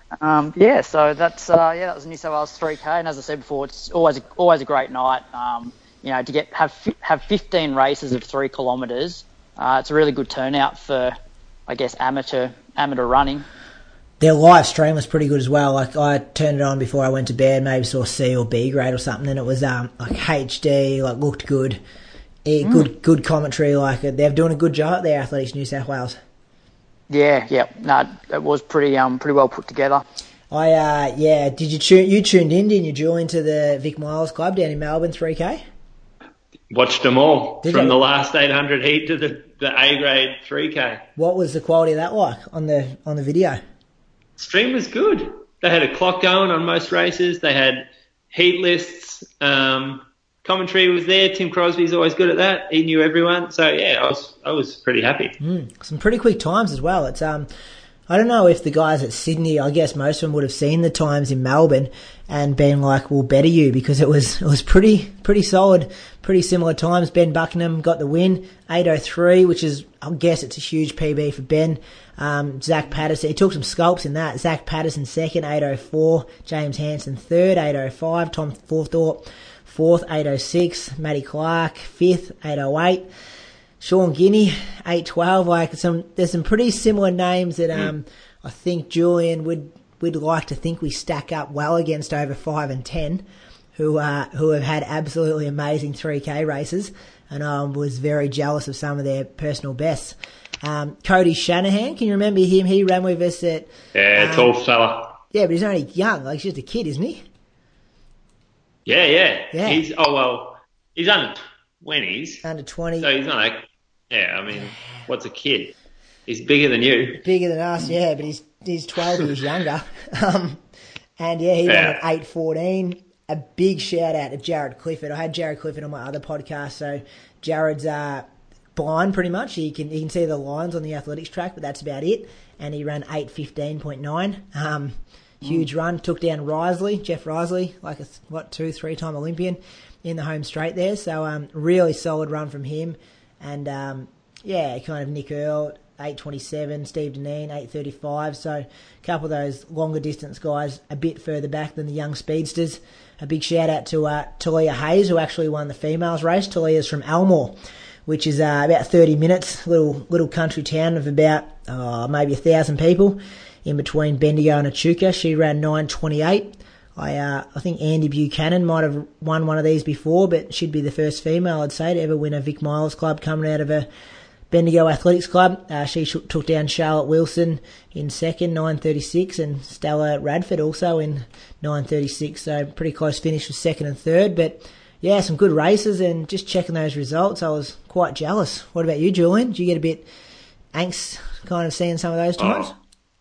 that was New South Wales 3K, and as I said before, it's always a great night. To have 15 races of 3 kilometres, it's a really good turnout for, I guess, amateur running. Their live stream was pretty good as well. I turned it on before I went to bed, maybe saw C or B grade or something, and it was HD, looked good. Good commentary. They're doing a good job at their Athletics New South Wales. Yeah. No, it was pretty well put together. Did you tuned in, didn't you, Julian, to the Vic Miles Club down in Melbourne 3K? Watched them all Did from you? the last 800 heat to the A grade 3K. What was the quality of that like on the video? Stream was good. They had a clock going on most races. They had heat lists. Commentary was there. Tim Crosby's always good at that. He knew everyone. So yeah, I was pretty happy. Some pretty quick times as well. It's I don't know if the guys at Sydney, I guess most of them would have seen the times in Melbourne and been like, we'll better you, because it was pretty solid, pretty similar times. Ben Buckingham got the win, 8:03, which is, I guess it's a huge PB for Ben. Zach Patterson, he took some scalps in that. Zach Patterson second, 8:04. James Hansen third, 8:05. Tom Forthorpe fourth, 8:06. Matty Clark fifth, 8:08. Sean Guinea, 8:12. There's some pretty similar names that I think Julian would like to think we stack up well against over 5 and 10, who have had absolutely amazing 3K races, and I was very jealous of some of their personal bests. Cody Shanahan, can you remember him? He ran with us at tall fella. Yeah, but he's only young, like he's just a kid, isn't he? Yeah. Yeah. He's under 20s. Under 20. So he's not like, what's a kid? He's bigger than you. Bigger than us, yeah, but he's 12 years younger. And he ran at 8:14. A big shout out to Jared Clifford. I had Jared Clifford on my other podcast, so Jared's blind pretty much. He can see the lines on the athletics track, but that's about it. And he ran 8:15.9. Huge run. Took down Jeff Risley, like a 2-3 time Olympian in the home straight there. So really solid run from him. And kind of Nick Earl, 8:27, Steve Deneen, 8:35. So a couple of those longer distance guys a bit further back than the young speedsters. A big shout out to Talia Hayes, who actually won the females race. Talia's from Elmore, which is about 30 minutes, little country town of about maybe 1,000 people in between Bendigo and Echuca. She ran 9:28. I think Andy Buchanan might have won one of these before, but she'd be the first female, I'd say, to ever win a Vic Miles Club coming out of a Bendigo Athletics Club. She took down Charlotte Wilson in second, 9:36, and Stella Radford also in 9:36. So pretty close finish for second and third. But yeah, some good races, and just checking those results, I was quite jealous. What about you, Julian? Did you get a bit angst kind of seeing some of those times?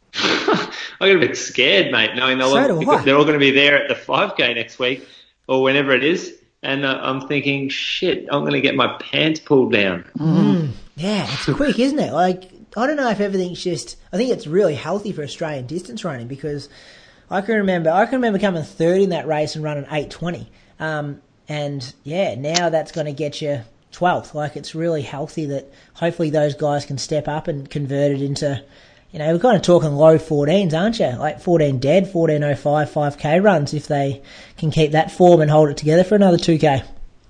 I got a bit scared, mate, knowing they're all going to be there at the 5K next week or whenever it is. And I'm thinking, shit, I'm going to get my pants pulled down. Yeah, it's quick, isn't it? Like, I don't know if everything's just... I think it's really healthy for Australian distance running, because I can remember coming third in that race and running 8:20. And yeah, now that's going to get you 12th. Like, it's really healthy that hopefully those guys can step up and convert it into... we're kind of talking low 14s, aren't you? Like 14 dead, 14:05 5K runs, if they can keep that form and hold it together for another 2K.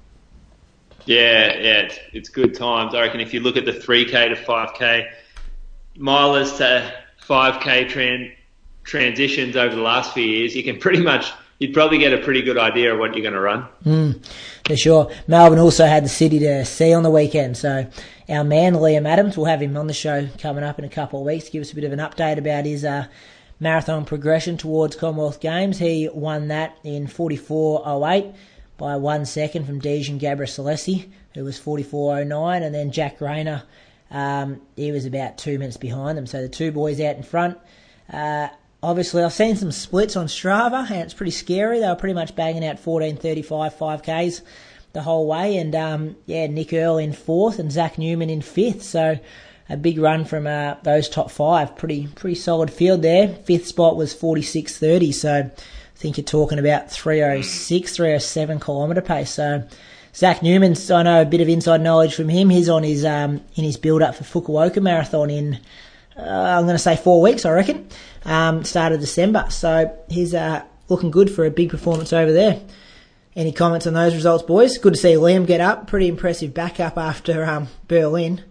Yeah, it's good times. I reckon if you look at the 3K to 5K, milers to 5K transitions over the last few years, you'd probably get a pretty good idea of what you're going to run. For sure. Melbourne also had the city to see on the weekend, so our man Liam Adams, we'll have him on the show coming up in a couple of weeks to give us a bit of an update about his marathon progression towards Commonwealth Games. He won that in 44:08 by 1 second from Dejan Gabriselesi, who was 44:09, and then Jack Rayner, he was about 2 minutes behind them. So the two boys out in front. Obviously, I've seen some splits on Strava, and it's pretty scary. They were pretty much banging out 14:35 5Ks the whole way, and Nick Earl in fourth and Zach Newman in fifth. So a big run from those top five. Pretty solid field there. Fifth spot was 46:30, so I think you're talking about 3:06, 3:07 kilometre pace. So Zach Newman, I know a bit of inside knowledge from him. He's on his in his build up for Fukuoka Marathon in I'm going to say 4 weeks, I reckon. Start of December. So he's looking good for a big performance over there. Any comments on those results, boys? Good to see Liam get up. Pretty impressive backup after Berlin.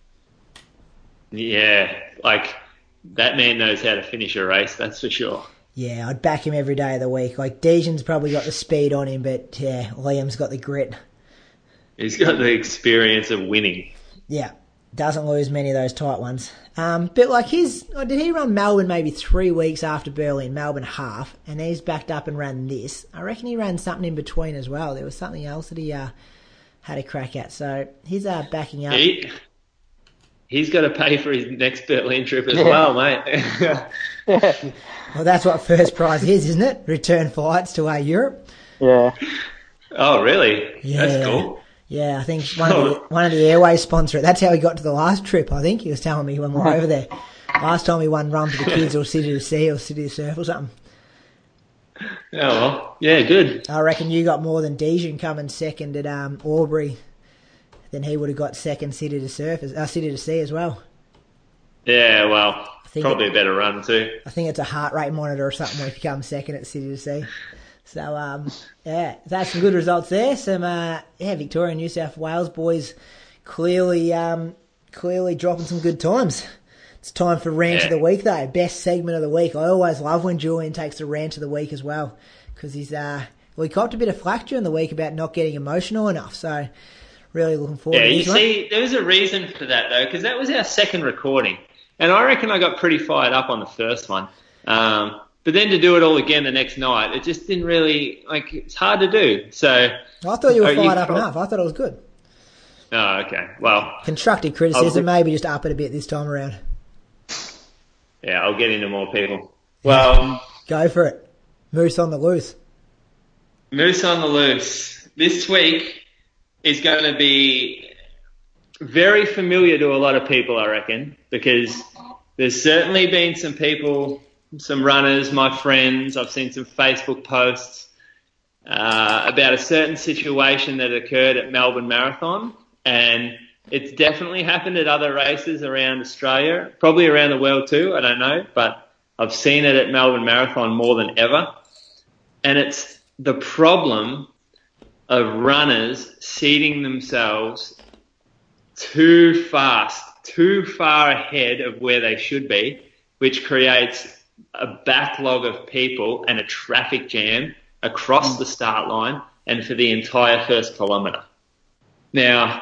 Yeah, like that man knows how to finish a race, that's for sure. Yeah, I'd back him every day of the week. Like, Dejan's probably got the speed on him, but yeah, Liam's got the grit. He's got the experience of winning. Yeah, Doesn't lose many of those tight ones. But like did he run Melbourne maybe 3 weeks after Berlin, Melbourne half, and then he's backed up and ran this. I reckon he ran something in between as well. There was something else that he had a crack at. So he's backing up. He's got to pay for his next Berlin trip as well, mate. Well, that's what first prize is, isn't it? Return flights to Europe. Yeah. Oh, really? Yeah. That's cool. Yeah, I think one of the airways sponsor it. That's how he got to the last trip, I think. He was telling me when we were over there. Last time he won Run for the Kids or City to Sea or City to Surf or something. Oh, well. Yeah, good. I reckon you got more than Dijon coming second at Albury. Then he would have got second City to City to Sea as well. Yeah, well, probably a better run too. I think it's a heart rate monitor or something when you come second at City to Sea. So, that's some good results there. Some, Victoria and New South Wales boys clearly dropping some good times. It's time for Rant of the Week, though. Best segment of the week. I always love when Julian takes the Rant of the Week as well, because he copped a bit of flack during the week about not getting emotional enough. So, really looking forward to this one. Yeah, you see, there was a reason for that, though, because that was our second recording. And I reckon I got pretty fired up on the first one. But then to do it all again the next night, it just didn't really, it's hard to do. So I thought you were fired up enough. I thought it was good. Oh, okay. Well, constructive criticism, maybe just up it a bit this time around. Yeah, I'll get into more people. Well, go for it. Moose on the loose. Moose on the loose. This week is going to be very familiar to a lot of people, I reckon, because there's certainly been some people, some runners, my friends, I've seen some Facebook posts about a certain situation that occurred at Melbourne Marathon, and it's definitely happened at other races around Australia, probably around the world too, I don't know, but I've seen it at Melbourne Marathon more than ever. And it's the problem of runners seeding themselves too fast, too far ahead of where they should be, which creates a backlog of people and a traffic jam across the start line and for the entire first kilometre. Now,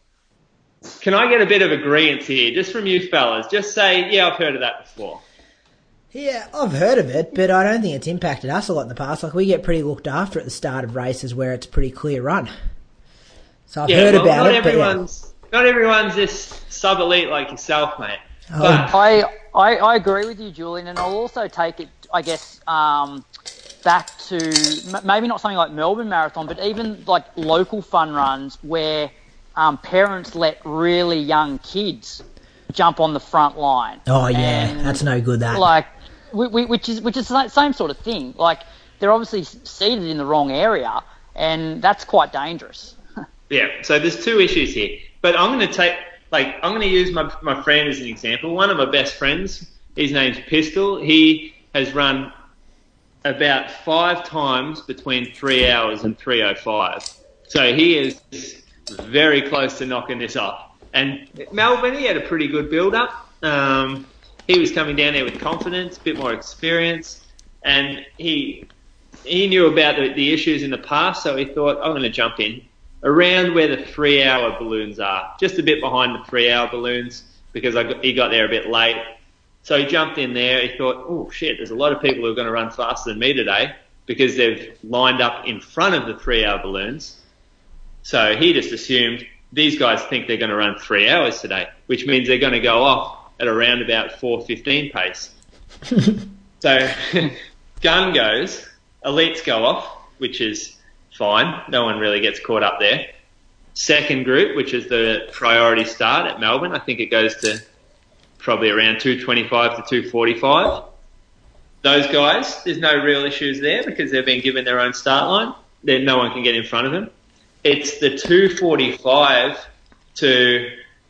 can I get a bit of agreement here, just from you fellas? Just say, yeah, I've heard of that before. Yeah, I've heard of it, but I don't think it's impacted us a lot in the past. Like, we get pretty looked after at the start of races where it's a pretty clear run. So I've heard about it. Not everyone's this sub-elite like yourself, mate. Oh. But I agree with you, Julian, and I'll also take it, I guess, back to maybe not something like Melbourne Marathon, but even like local fun runs where parents let really young kids jump on the front line. Oh yeah, that's no good. That which is the same sort of thing. Like, they're obviously seated in the wrong area, and that's quite dangerous. Yeah. So there's two issues here, but I'm going to use my friend as an example. One of my best friends, his name's Pistol. He has run about 5 times between 3 hours and 3:05. So he is very close to knocking this off. And Melbourne, he had a pretty good build-up. He was coming down there with confidence, a bit more experience, and he knew about the issues in the past, so he thought, I'm going to jump in around where the 3-hour balloons are, just a bit behind the 3-hour balloons, because he got there a bit late. So he jumped in there. He thought, oh, shit, there's a lot of people who are going to run faster than me today because they've lined up in front of the 3-hour balloons. So he just assumed these guys think they're going to run 3 hours today, which means they're going to go off at around about 4:15 pace. So gun goes, elites go off, which is fine. No one really gets caught up there. Second group, which is the priority start at Melbourne, I think it goes to probably around 2:25 to 2:45. Those guys, there's no real issues there because they've been given their own start line. Then no one can get in front of them. It's the 2:45 to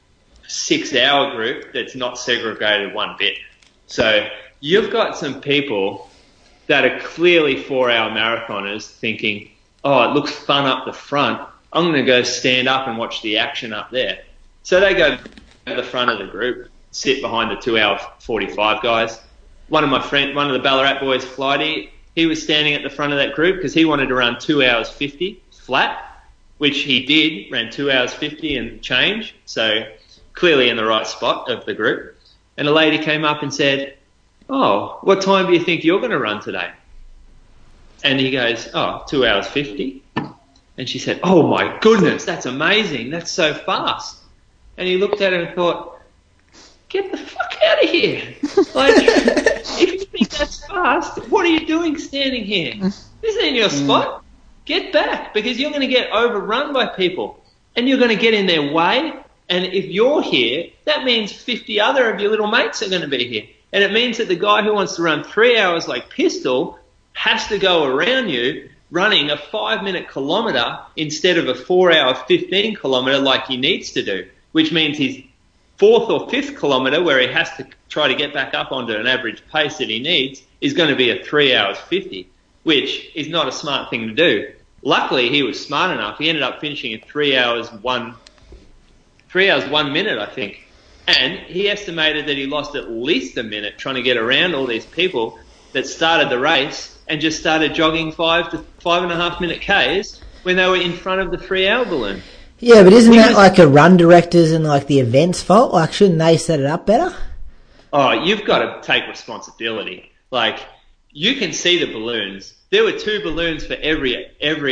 6-hour group that's not segregated one bit. So you've got some people that are clearly 4-hour marathoners thinking, oh, it looks fun up the front. I'm going to go stand up and watch the action up there. So they go to the front of the group, sit behind the 2-hour 45 guys. One of the Ballarat boys, Flighty, he was standing at the front of that group because he wanted to run 2 hours 50 flat, which he did, ran 2 hours 50 and change. So clearly in the right spot of the group. And a lady came up and said, "Oh, what time do you think you're going to run today?" And he goes, "Oh, 2 hours 50. And she said, "Oh my goodness, that's amazing. That's so fast." And he looked at her and thought, "Get the fuck out of here. Like, if you think that's fast, what are you doing standing here? This ain't your spot. Get back, because you're going to get overrun by people and you're going to get in their way. And if you're here, that means 50 other of your little mates are going to be here. And it means that the guy who wants to run 3 hours like Pistol has to go around you running a 5-minute kilometre instead of a 4 hour 15 kilometre like he needs to do, which means his 4th or 5th kilometre, where he has to try to get back up onto an average pace that he needs, is going to be a 3 hours 50, which is not a smart thing to do. Luckily, he was smart enough. He ended up finishing in 3 hours 1 minute, I think. And he estimated that he lost at least a minute trying to get around all these people that started the race and just started jogging 5 to 5.5 minute Ks when they were in front of the 3 hour balloon. Yeah, but isn't that like a run director's and like the event's fault? Like, shouldn't they set it up better? Oh, you've got to take responsibility. Like, you can see the balloons. There were 2 balloons for every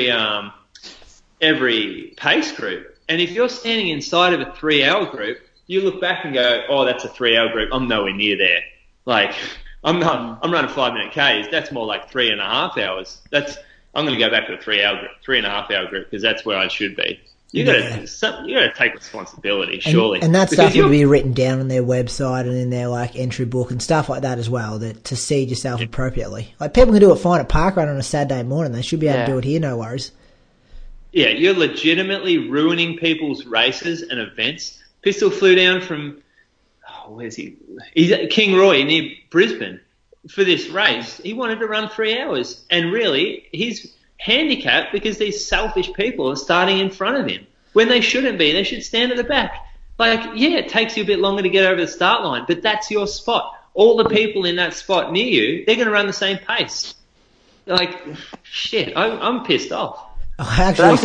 pace group. And if you're standing inside of a 3 hour group, you look back and go, "Oh, that's a 3 hour group. I'm nowhere near there. Like, I'm running 5 minute Ks. That's more like 3.5 hours. I'm going to go back to a 3.5 hour group, because that's where I should be." You got to take responsibility, surely. And that stuff would be written down on their website and in their like entry book and stuff like that as well, that to seed yourself appropriately. Like, people can do it fine at parkrun on a Saturday morning. They should be able to do it here, no worries. Yeah, you're legitimately ruining people's races and events. Pistol flew down from, where's he? He's at King Roy near Brisbane for this race. He wanted to run 3 hours, and really, he's handicapped because these selfish people are starting in front of him when they shouldn't be. They should stand at the back. Like, yeah, it takes you a bit longer to get over the start line, but that's your spot. All the people in that spot near you, they're going to run the same pace. Like, shit, I'm pissed off. That's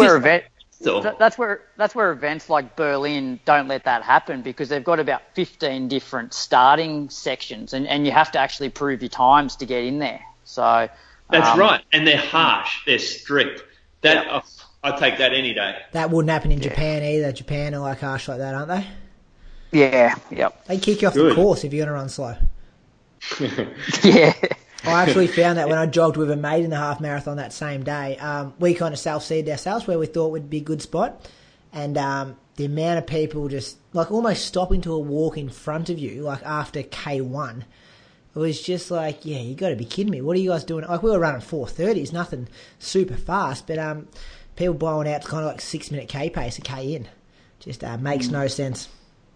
where events like Berlin don't let that happen, because they've got about 15 different starting sections, and you have to actually prove your times to get in there. So that's right, and they're harsh, they're strict. I'd take that any day. That wouldn't happen in Japan either. Japan are like harsh like that, aren't they? Yeah, yep. They kick you off the course if you're going to run slow. Yeah. I actually found that when I jogged with a mate in the half marathon that same day. We kind of self-seeded ourselves where we thought would be a good spot, and the amount of people just like almost stopping to a walk in front of you, like after K1, it was just like, yeah, you got to be kidding me. What are you guys doing? Like, we were running 4:30s, nothing super fast, but people blowing out to kind of like 6 minute K pace, a K in, just makes no sense.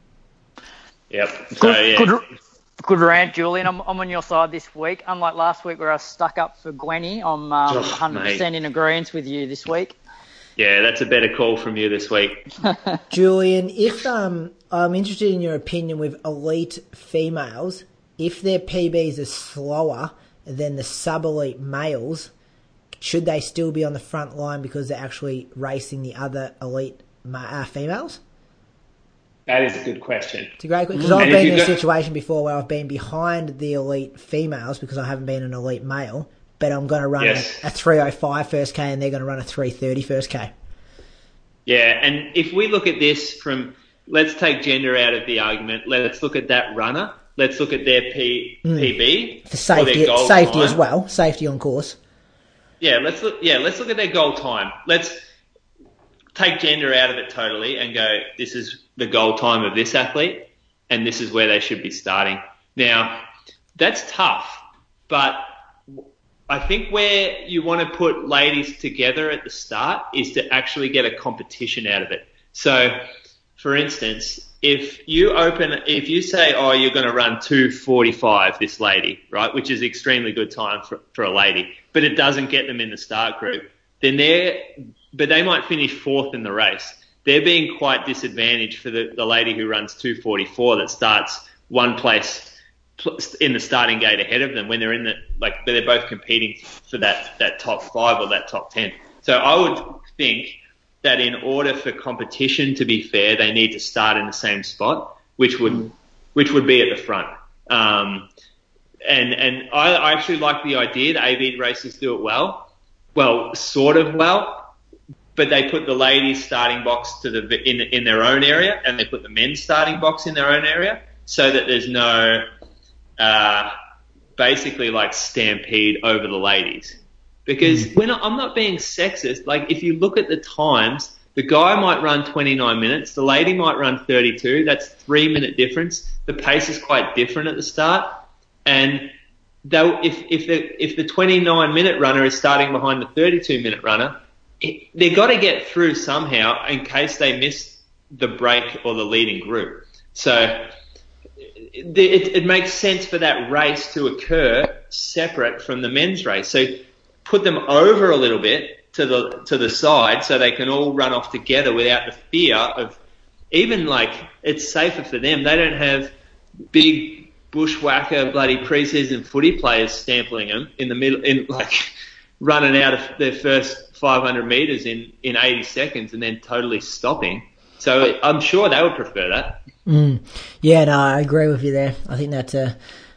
Yep. So Good rant, Julian. I'm on your side this week. Unlike last week where I was stuck up for Gwenny, I'm 100% in agreement with you this week. Yeah, that's a better call from you this week. Julian, if I'm interested in your opinion with elite females, if their PBs are slower than the sub-elite males, should they still be on the front line because they're actually racing the other elite females? That is a good question. It's a great question, because I've been in a situation before where I've been behind the elite females because I haven't been an elite male, but I'm going to run a 3:05 first K and they're going to run a 3:30 first K. Yeah, and if we look at this from, let's take gender out of the argument, let's look at that runner, let's look at their PB. For safety as well, safety on course. Yeah, let's look at their goal time. Let's take gender out of it totally and go, this is the goal time of this athlete and this is where they should be starting. Now, that's tough, but I think where you want to put ladies together at the start is to actually get a competition out of it. So, for instance, if you say, oh, you're going to run 2:45, this lady, right, which is extremely good time for a lady, but it doesn't get them in the start group, then but they might finish 4th in the race. They're being quite disadvantaged for the lady who runs 2:44 that starts one place in the starting gate ahead of them when they're they're both competing for that top 5 or that top 10. So I would think that in order for competition to be fair, they need to start in the same spot, which would be at the front. And I actually like the idea that AV races do it well, sort of well, but they put the ladies' starting box in their own area, and they put the men's starting box in their own area, so that there's no basically like stampede over the ladies. Because I'm not being sexist. Like, if you look at the times, the guy might run 29 minutes, the lady might run 32. That's 3-minute difference. The pace is quite different at the start. And if the 29-minute runner is starting behind the 32-minute runner, they've got to get through somehow in case they miss the break or the leading group. So it makes sense for that race to occur separate from the men's race. So put them over a little bit to the side so they can all run off together without the fear of, even like, it's safer for them. They don't have big bushwhacker bloody preseason footy players stampling them in the middle, running out of their first 500 metres in 80 seconds and then totally stopping. So I'm sure they would prefer that. Yeah, no, I agree with you there. I think that's a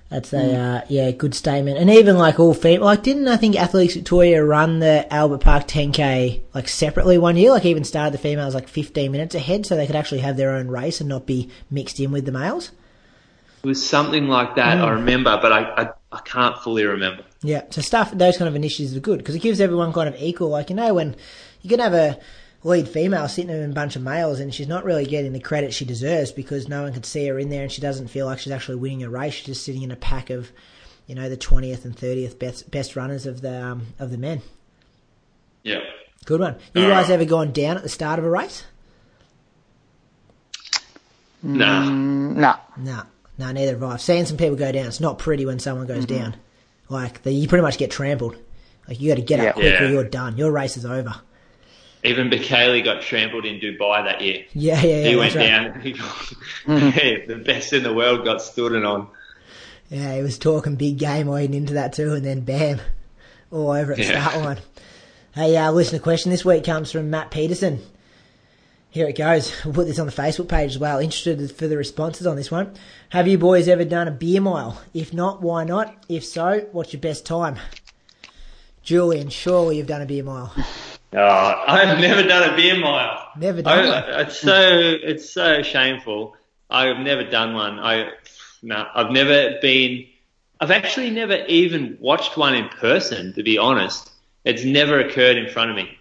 good statement. And even like all female, like, didn't I think Athletics Victoria run the Albert Park 10K like separately one year? Like, even started the females like 15 minutes ahead so they could actually have their own race and not be mixed in with the males. It was something like that, I remember, but I can't fully remember. Yeah, so those kind of initiatives are good because it gives everyone kind of equal. Like, when you can have a lead female sitting in a bunch of males and she's not really getting the credit she deserves because no one can see her in there and she doesn't feel like she's actually winning a race. She's just sitting in a pack of, the 20th and 30th best runners of the men. Yeah. Good one. You guys ever gone down at the start of a race? Nah. No. No, neither have I. I've seen some people go down. It's not pretty when someone goes down. Like, you pretty much get trampled. Like, you got to get up quick or you're done. Your race is over. Even Bekele got trampled in Dubai that year. Yeah. He went down. The best in the world got stood on. Yeah, he was talking big game leading into that too, and then bam, all over at the start line. Hey, listener question this week comes from Matt Peterson. Here it goes. We'll put this on the Facebook page as well. Interested for the responses on this one. Have you boys ever done a beer mile? If not, why not? If so, what's your best time? Julian, surely you've done a beer mile. Oh, I've never done a beer mile. Never done one? It's so shameful. I've never done one. I've actually never even watched one in person, to be honest. It's never occurred in front of me.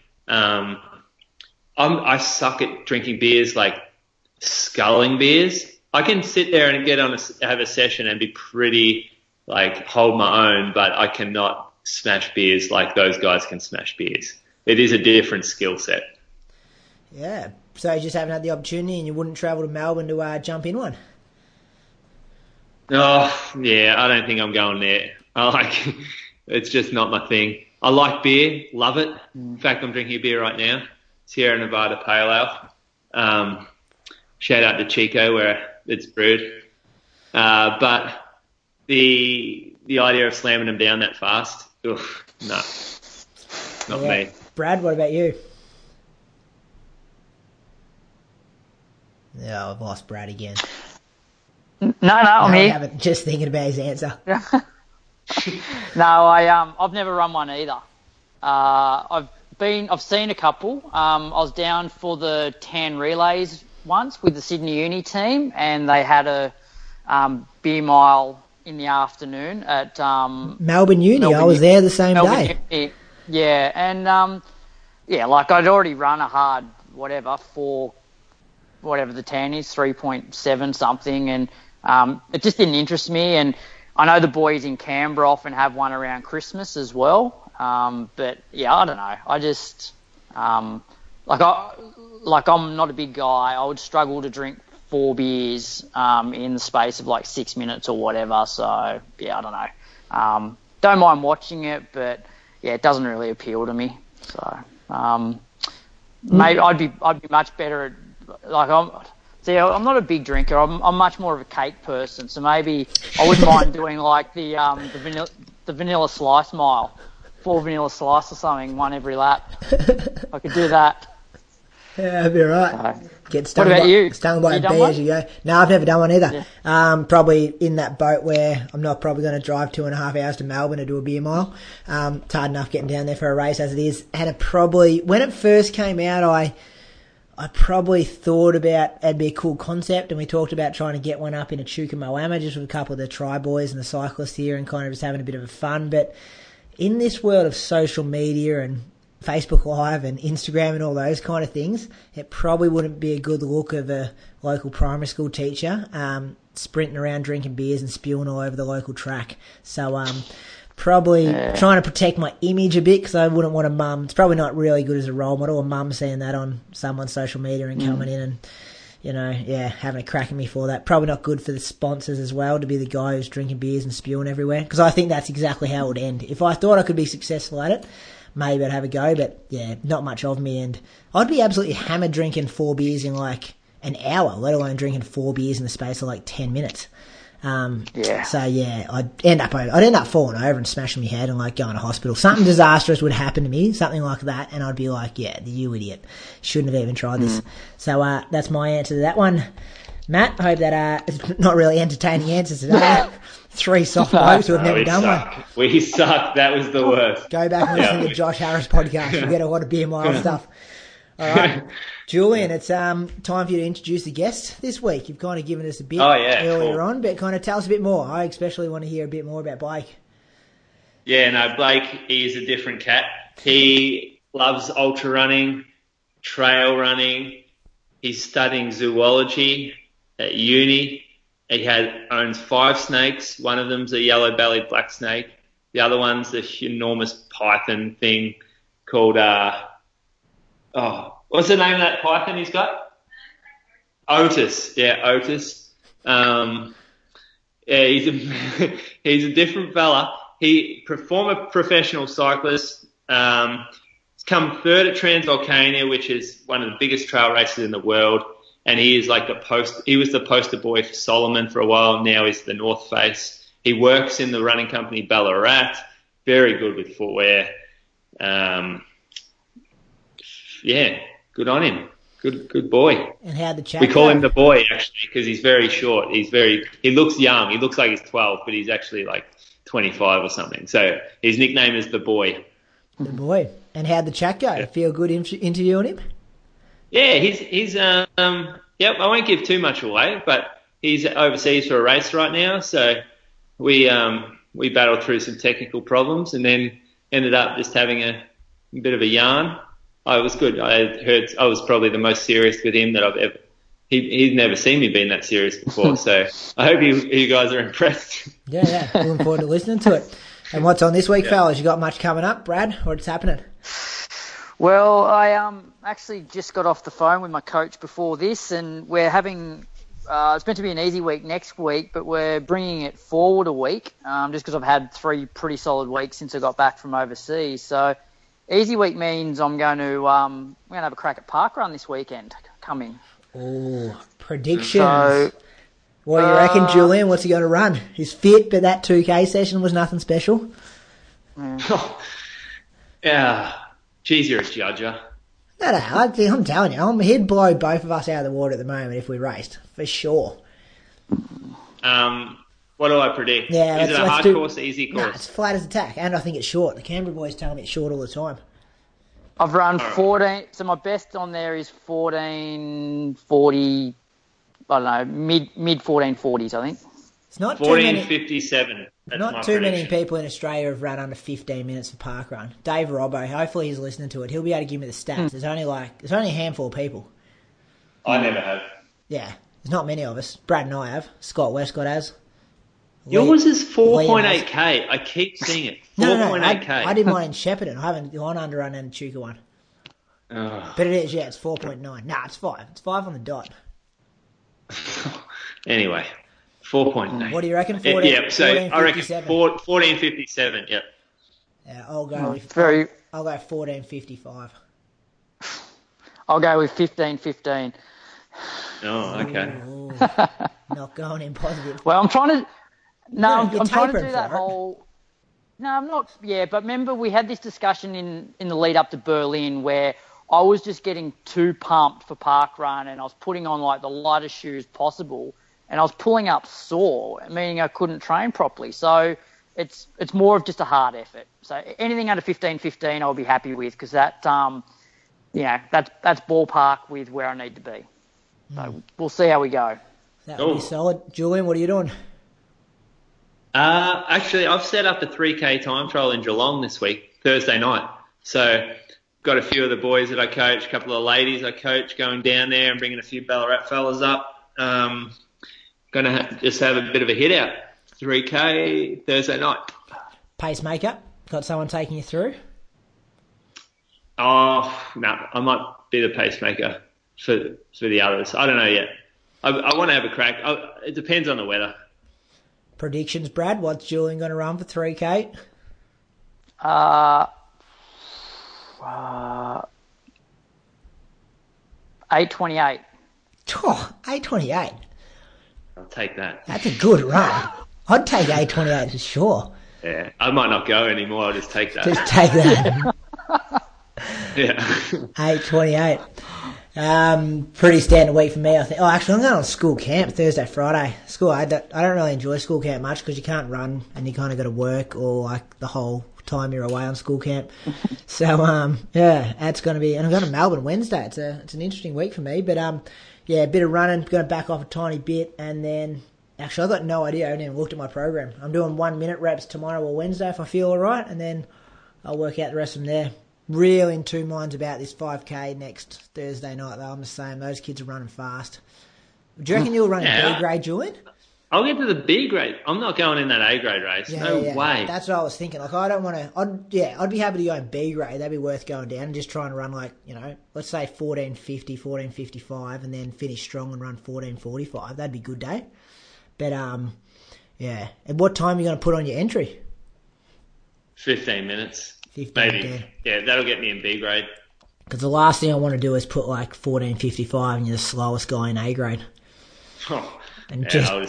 I suck at drinking beers, like sculling beers. I can sit there and have a session and be pretty, like, hold my own, but I cannot smash beers like those guys can smash beers. It is a different skill set. Yeah. So you just haven't had the opportunity and you wouldn't travel to Melbourne to jump in one? Oh, yeah, I don't think I'm going there. It's just not my thing. I like beer, love it. In fact, I'm drinking a beer right now. Sierra Nevada Pale Ale. Shout out to Chico where it's brewed. But the idea of slamming them down that fast, no, not me. Brad, what about you? Yeah, I've lost Brad again. No, I'm here. I haven't. Just thinking about his answer. No, I've never run one either. I've seen a couple. I was down for the tan relays once with the Sydney Uni team, and they had a beer mile in the afternoon at Melbourne Uni. I was there the same day. Uni. Yeah, and like I'd already run a hard for whatever the tan is, 3.7 something, and it just didn't interest me. And I know the boys in Canberra often have one around Christmas as well. But yeah, I don't know. I just I'm not a big guy. I would struggle to drink 4 beers in the space of like 6 minutes or whatever. So yeah, I don't know. Don't mind watching it, but yeah, it doesn't really appeal to me. So maybe I'd be much better at, like, I'm not a big drinker. I'm much more of a cake person. So maybe I wouldn't mind doing like the vanilla slice mile, 4 vanilla slice or something, one every lap. I could do that. Yeah, that'd be right. Get What about you? Stung by You a done bee one? as you go. No, I've never done one either. Yeah. Probably in that boat where I'm not probably going to drive 2.5 hours to Melbourne to do a beer mile. It's hard enough getting down there for a race as it is. And when it first came out, I probably thought about it'd be a cool concept, and we talked about trying to get one up in Echuca Moama just with a couple of the tri boys and the cyclists here and kind of just having a bit of a fun. But in this world of social media and Facebook Live and Instagram and all those kind of things, it probably wouldn't be a good look of a local primary school teacher sprinting around drinking beers and spewing all over the local track. So probably trying to protect my image a bit because I wouldn't want a mum. It's probably not really good as a role model, a mum seeing that on someone's social media and coming in and, having a crack at me for that. Probably not good for the sponsors as well to be the guy who's drinking beers and spewing everywhere, because I think that's exactly how it would end. If I thought I could be successful at it, maybe I'd have a go, but yeah, not much of me, and I'd be absolutely hammered drinking 4 beers in like an hour, let alone drinking 4 beers in the space of like 10 minutes. So yeah, I'd end up falling over and smashing my head and like going to hospital. Something disastrous would happen to me, something like that, and I'd be like, yeah, you idiot, shouldn't have even tried this. So that's my answer to that one. Matt, I hope that it's not really entertaining answers today. 3 soft blokes who have never done one. We suck. That was the worst. Go back and listen to the Josh Harris podcast. You'll get a lot of beer mile stuff. All right, Julian, it's time for you to introduce the guest this week. You've kind of given us a bit earlier on, but kind of tell us a bit more. I especially want to hear a bit more about Blake. Yeah, no, Blake, he is a different cat. He loves ultra running, trail running. He's studying zoology at uni. He owns 5 snakes. One of them's a yellow-bellied black snake. The other one's this enormous python thing called, what's the name of that python he's got? Otis. Yeah, Otis. He's a different fella. Former professional cyclist. He's come 3rd at Transvolcania, which is one of the biggest trail races in the world. And he is like he was the poster boy for Solomon for a while. Now he's the North Face. He works in the running company Ballarat. Very good with footwear. Yeah, good on him. Good boy. And how'd the chat We call go? him the boy, actually, because he's very short. He looks young. He looks like he's 12, but he's actually like 25 or something. So his nickname is the boy. The boy. And how'd the chat go? Feel good interviewing him? Yeah, he's I won't give too much away, but he's overseas for a race right now. So we battled through some technical problems and then ended up just having a bit of a yarn. Oh, it was good. I was probably the most serious with him that I've ever. He'd never seen me being that serious before. So I hope you guys are impressed. Yeah. Looking forward to listening to it. And what's on this week, fellas? You got much coming up, Brad? What's happening? Well, I actually just got off the phone with my coach before this, and we're having it's meant to be an easy week next week, but we're bringing it forward a week just because I've had 3 pretty solid weeks since I got back from overseas. So easy week means I'm going to have a crack at parkrun this weekend coming. Oh, predictions. So, what do you reckon, Julian? What's he going to run? He's fit, but that 2K session was nothing special. Yeah. Geez, you're a judger. No, I'm telling you, he'd blow both of us out of the water at the moment if we raced, for sure. What do I predict? Yeah, is it a hard course, easy course? No, it's flat as a tack, and I think it's short. The Canberra boys tell me it's short all the time. I've run 14, so my best on there is 14:40, I don't know, mid 14:40s, I think. It's not 14:57. Not too many people in Australia have run under 15 minutes for parkrun. Dave Robbo, hopefully he's listening to it. He'll be able to give me the stats. There's only a handful of people. I never have. Yeah, there's not many of us. Brad and I have. Scott Westcott has. Yours is 4.8k. I keep seeing it. 4.8k. No, I did mine in Shepparton. I haven't gone under an Echuca one. But it is, it's 4.9. Nah, it's 5. It's 5 on the dot. Anyway. 4.8. What do you reckon? 14, yeah, so I reckon 14:57. Yep. Yeah, I'll go 14:55. I'll go with 15:15. Oh, okay. Not going in positive. Well, I'm trying to. No, I'm trying to do that it. whole. No, I'm not. Yeah, but remember we had this discussion in the lead up to Berlin where I was just getting too pumped for parkrun, and I was putting on like the lightest shoes possible, and I was pulling up sore, meaning I couldn't train properly. So it's more of just a hard effort. So anything under 15:15 I'll be happy with, because that that's ballpark with where I need to be. So we'll see how we go. That'll be solid. Julian, what are you doing? Actually, I've set up a 3K time trial in Geelong this week, Thursday night. So got a few of the boys that I coach, a couple of ladies I coach going down there and bringing a few Ballarat fellas up. Going to just have a bit of a hit out. 3K Thursday night. Pacemaker? Got someone taking you through? Oh, no, I might be the pacemaker for the others. I don't know yet. I want to have a crack. It depends on the weather. Predictions, Brad. What's Julian going to run for 3K? 8:28. Oh, 8:28. I'll take that. That's a good run. I'd take 8:28 for sure. Yeah, I might not go anymore. I'll just take that. Just take that. Yeah. 8:28. Pretty standard week for me, I think. Oh, actually, I'm going on school camp Thursday, Friday. School, I don't really enjoy school camp much because you can't run and you kind of got to work or like the whole time you're away on school camp. So, yeah, that's going to be, and I'm going to Melbourne Wednesday. It's an interesting week for me, but, yeah, a bit of running, going to back off a tiny bit, and then, actually, I've got no idea. I haven't even looked at my program. I'm doing 1 minute reps tomorrow or Wednesday if I feel all right, and then I'll work out the rest from there. Real in two minds about this 5K next Thursday night, though. I'm the same. Those kids are running fast. Do you reckon you'll run a B grade, Julian? I'll get to the B grade. I'm not going in that A grade race. No way. That's what I was thinking. Like, I don't want to. I'd be happy to go in B grade. That'd be worth going down and just try and run like, let's say 14:50, 14:55, and then finish strong and run 14:45. That'd be a good day. But yeah. And what time are you going to put on your entry? 15 minutes. 15, maybe. Yeah, that'll get me in B grade. Because the last thing I want to do is put like 14:55 and you're the slowest guy in A grade. Oh, and I'll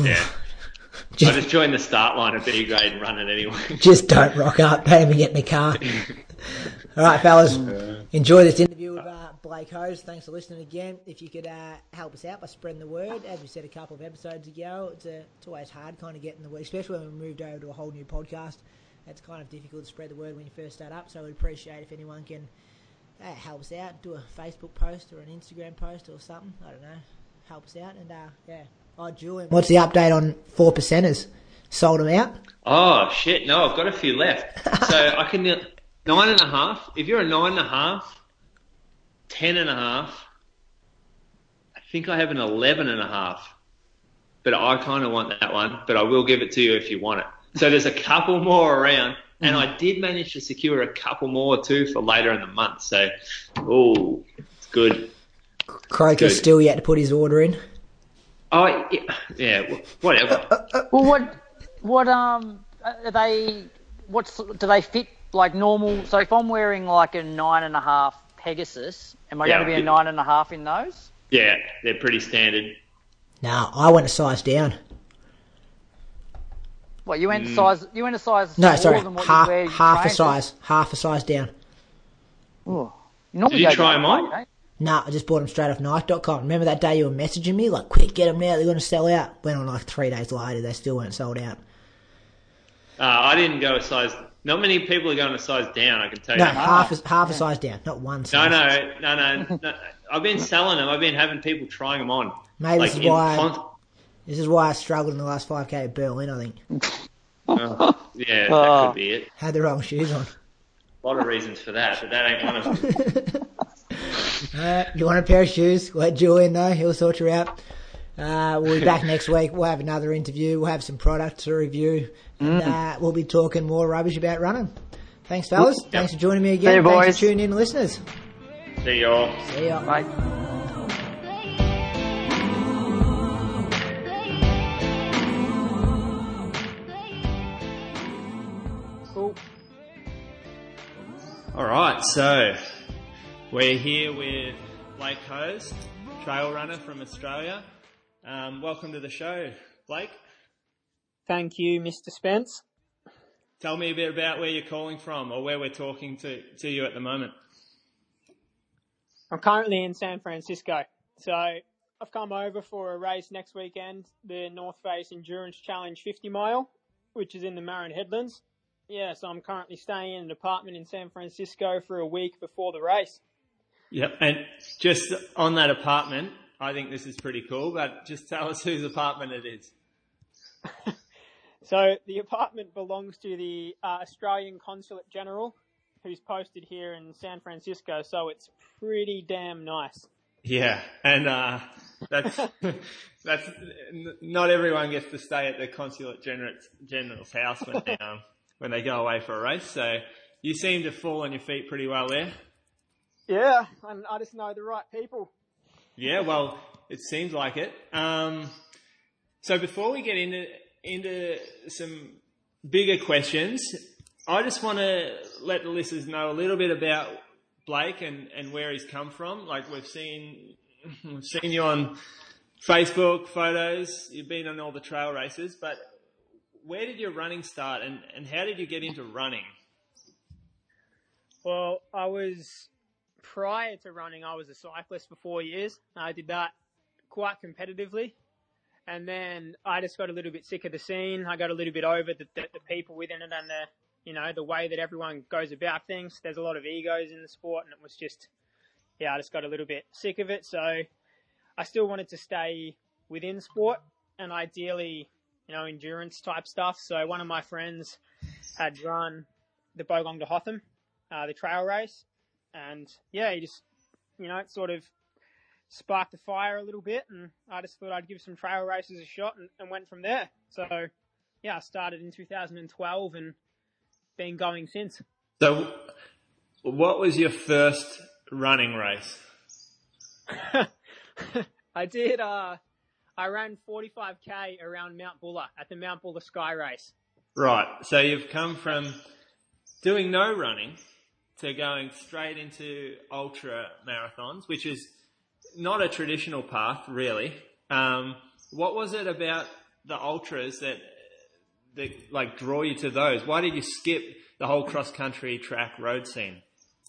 just join the start line of B grade and run it anyway. Just don't rock up. Don't even get in the car. All right, fellas. Enjoy this interview with Blake Hose. Thanks for listening again. If you could help us out by spreading the word, as we said a couple of episodes ago, it's always hard kind of getting the word, especially when we moved over to a whole new podcast. It's kind of difficult to spread the word when you first start up, so we'd appreciate if anyone can help us out, do a Facebook post or an Instagram post or something. I don't know. Help us out. And, yeah. Oh, Julian, what's the update on 4%ers? Sold them out? Oh, shit. No, I've got a few left. So I can... 9.5. If you're a 9.5, 10.5, I think I have an 11.5. But I kind of want that one, but I will give it to you if you want it. So there's a couple more around, and I did manage to secure a couple more too for later in the month. So, it's good. Croker's still yet to put his order in. Oh, yeah, whatever. Well, what are they? Do they fit like normal? So if I'm wearing like a 9.5 Pegasus, am I going to be a 9.5 in those? Yeah, they're pretty standard. No, I went a size down. What, you went a size? You went a size no, smaller sorry, than what half a size down. Oh, did you try them on? Right? No, I just bought them straight off Nike.com. Remember that day you were messaging me like, "Quick, get them now! They're going to sell out." Went on like 3 days later, they still weren't sold out. I didn't go a size. Not many people are going a size down. I can tell you. No, half a size down, not one size. No. I've been selling them. I've been having people trying them on. Maybe like this is why I struggled in the last 5K at Berlin, I think. Yeah, that could be it. Had the wrong shoes on. A lot of reasons for that, but that ain't one of them. You want a pair of shoes? Let Julian know. He'll sort you out. We'll be back next week. We'll have another interview. We'll have some products to review. And we'll be talking more rubbish about running. Thanks, fellas. Yep. Thanks for joining me again. See you, boys. Thanks for tuning in, listeners. See you all. See ya. Bye. Cool. All right, so we're here with Blake Hose, trail runner from Australia. Welcome to the show, Blake. Thank you, Mr. Spence. Tell me a bit about where you're calling from or where we're talking to you at the moment. I'm currently in San Francisco. So I've come over for a race next weekend, the North Face Endurance Challenge 50 mile, which is in the Marin Headlands. Yeah, so I'm currently staying in an apartment in San Francisco for a week before the race. Yep. And just on that apartment, I think this is pretty cool, but just tell us whose apartment it is. So the apartment belongs to the Australian Consulate General, who's posted here in San Francisco, so it's pretty damn nice. Yeah, and that's not everyone gets to stay at the Consulate General's house when they go away for a race. So you seem to fall on your feet pretty well there. Yeah, and I just know the right people. Yeah, well, it seems like it. So before we get into some bigger questions, I just want to let the listeners know a little bit about Blake and where he's come from. Like we've seen you on Facebook, photos, you've been on all the trail races, but where did your running start and how did you get into running? Well, prior to running, I was a cyclist for 4 years. I did that quite competitively. And then I just got a little bit sick of the scene. I got a little bit over the people within it and the way that everyone goes about things. There's a lot of egos in the sport, and it was just, I just got a little bit sick of it. So I still wanted to stay within sport and ideally, endurance type stuff. So one of my friends had run the Bogong to Hotham, the trail race. And he just, it sort of sparked the fire a little bit, and I just thought I'd give some trail races a shot and went from there. So, I started in 2012 and been going since. So, what was your first running race? I did, I ran 45k around Mount Buller at the Mount Buller Sky Race. Right. So you've come from doing no running to going straight into ultra marathons, which is not a traditional path, really. What was it about the ultras that like draw you to those? Why did you skip the whole cross country track road scene?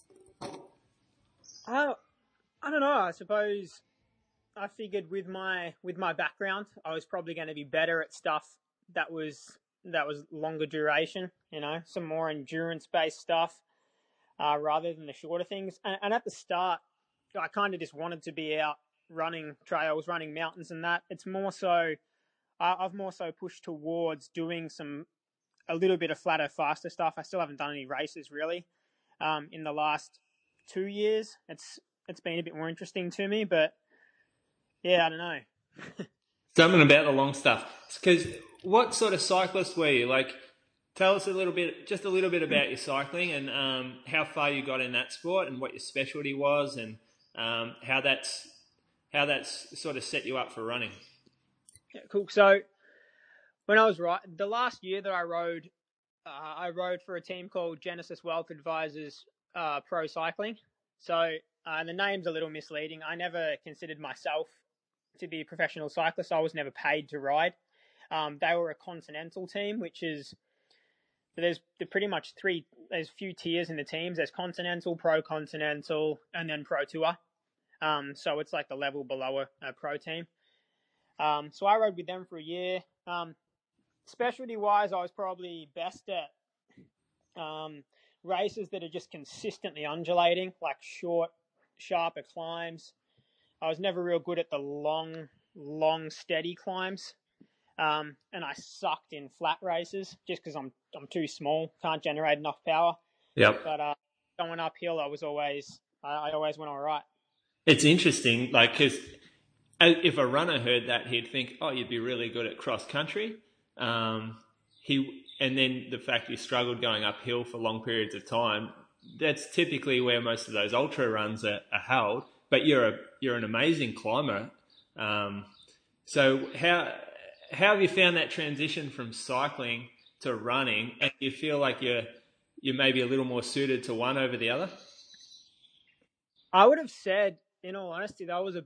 I don't know. I suppose I figured with my background, I was probably going to be better at stuff that was longer duration. Some more endurance based stuff rather than the shorter things. And at the start, I kind of just wanted to be out running trails, running mountains and that. It's more so, I've more so pushed towards doing a little bit of flatter, faster stuff. I still haven't done any races really. In the last 2 years, it's been a bit more interesting to me, but I don't know. Something about the long stuff. Because what sort of cyclist were you? Like, tell us just a little bit about your cycling and how far you got in that sport and what your specialty was and how that's sort of set you up for running. Yeah, cool. So when I was the last year that I rode for a team called Genesis Wealth Advisors Pro Cycling. So the name's a little misleading. I never considered myself to be a professional cyclist. I was never paid to ride. They were a continental team, which is, there's pretty much there's a few tiers in the teams. There's continental, pro continental, and then pro tour. So it's like the level below a pro team. So I rode with them for a year. Specialty wise, I was probably best at races that are just consistently undulating, like short, sharper climbs. I was never real good at the long, steady climbs. And I sucked in flat races just because I'm too small, can't generate enough power. Yep. But going uphill, I always went all right. It's interesting, like, because if a runner heard that, he'd think, "Oh, you'd be really good at cross country." And then the fact you struggled going uphill for long periods of time, that's typically where most of those ultra runs are held. But you're an amazing climber. So how have you found that transition from cycling to running? And do you feel like you're maybe a little more suited to one over the other? I would have said, in all honesty, that I was a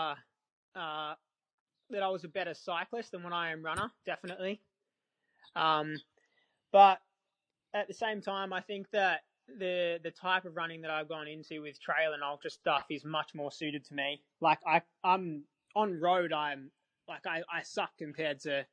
better cyclist than when I am runner, definitely. But at the same time, I think that the type of running that I've gone into with trail and ultra stuff is much more suited to me. Like I'm on road, I suck compared to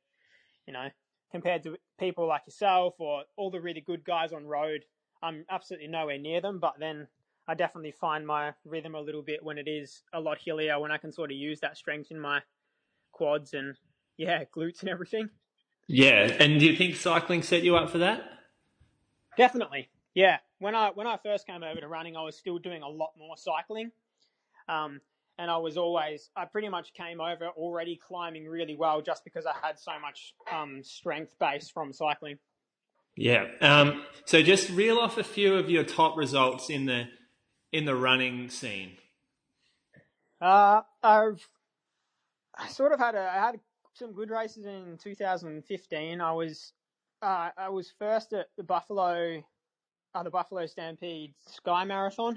people like yourself or all the really good guys on road. I'm absolutely nowhere near them, but then I definitely find my rhythm a little bit when it is a lot hillier, when I can sort of use that strength in my quads and glutes and everything. Yeah, and do you think cycling set you up for that? Definitely. Yeah. When I first came over to running, I was still doing a lot more cycling. And I pretty much came over already climbing really well just because I had so much strength base from cycling. Yeah. So just reel off a few of your top results in the running scene. I had some good races in 2015. I was first at the Buffalo Stampede Sky Marathon,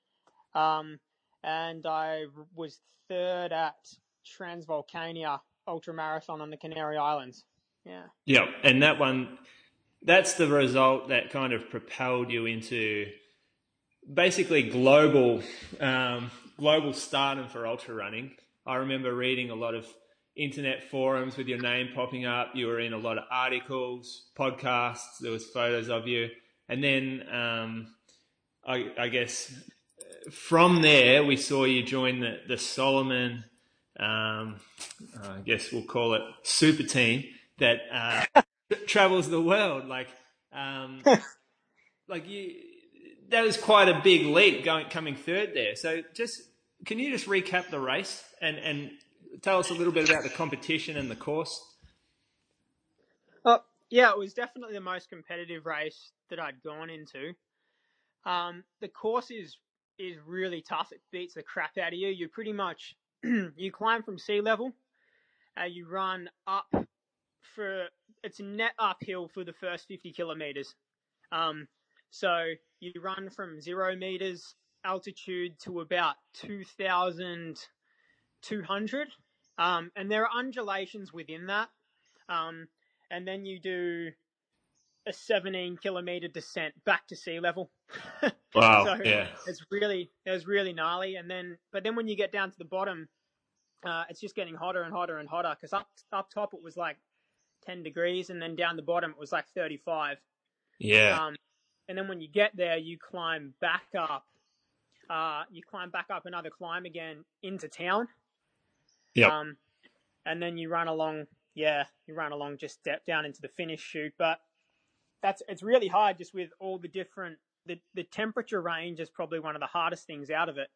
and I was third at Transvolcania Ultra Marathon on the Canary Islands. Yeah. Yeah, and that's the result that kind of propelled you into basically global stardom for ultra running. I remember reading a lot of internet forums with your name popping up. You were in a lot of articles, podcasts. There was photos of you, and then I guess from there we saw you join the Solomon. I guess we'll call it super team that travels the world. That was quite a big leap coming third there. So can you just recap the race and tell us a little bit about the competition and the course? Yeah, it was definitely the most competitive race that I'd gone into. The course is really tough. It beats the crap out of you. You pretty much you climb from sea level. You run up it's net uphill for the first 50 kilometers. So you run from 0 meters altitude to about 2,200. And there are undulations within that. And then you do a 17 kilometer descent back to sea level. Wow. So yeah. it was really gnarly. But then when you get down to the bottom, it's just getting hotter and hotter and hotter, because up top it was like 10 degrees, and then down the bottom it was like 35. Yeah. And then when you get there, you climb back up. You climb back up another climb again into town. Yeah. And then you run along. Yeah, you run along, just step down into the finish chute. But it's really hard, just with all the different. The temperature range is probably one of the hardest things out of it.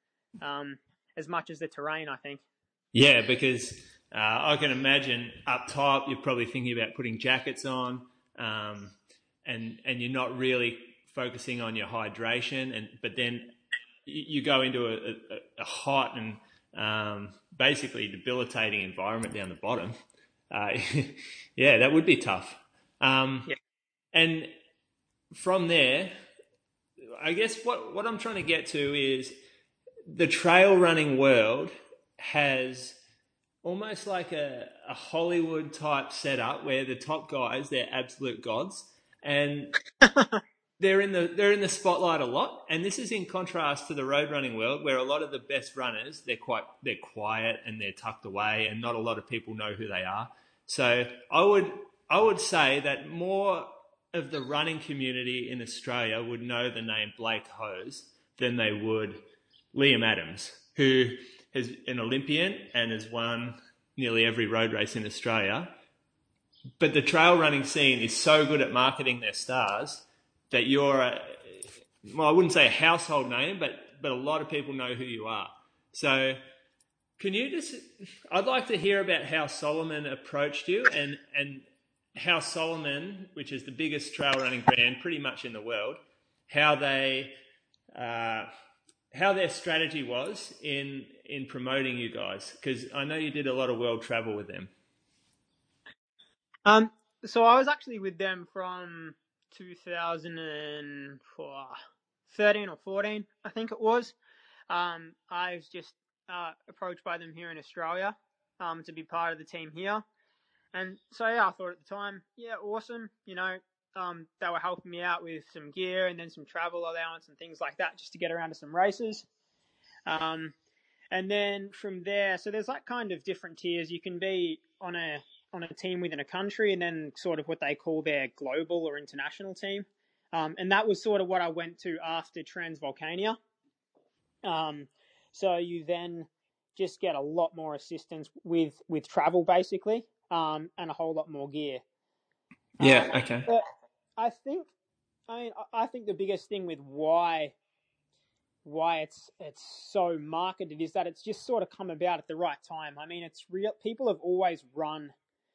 As much as the terrain, I think. Yeah, because I can imagine up top you're probably thinking about putting jackets on, and you're not really focusing on your hydration, but then you go into a hot and basically debilitating environment down the bottom. Yeah, that would be tough. Yeah. And from there, I guess what I'm trying to get to is the trail running world has almost like a Hollywood type setup where the top guys, they're absolute gods, and they're in the spotlight a lot. And this is in contrast to the road running world, where a lot of the best runners, they're quiet and they're tucked away, and not a lot of people know who they are. So I would say that more of the running community in Australia would know the name Blake Hose than they would Liam Adams, who is an Olympian and has won nearly every road race in Australia. But the trail running scene is so good at marketing their stars that you're I wouldn't say a household name, but a lot of people know who you are. So I'd like to hear about how Solomon approached you and how Solomon, which is the biggest trail running brand pretty much in the world, how their strategy was in promoting you guys, because I know you did a lot of world travel with them. So I was actually with them from 2013 or 14, I think it was. I was just approached by them here in Australia to be part of the team here. And so, yeah, I thought at the time, yeah, awesome. You know, they were helping me out with some gear and then some travel allowance and things like that just to get around to some races. And then from there, so there's like kind of different tiers. You can be on a team within a country and then sort of what they call their global or international team. And that was sort of what I went to after Transvolcania. So you then just get a lot more assistance with travel basically, and a whole lot more gear. Yeah. Okay. But I think the biggest thing with why it's so marketed is that it's just sort of come about at the right time. I mean, it's real. People have always run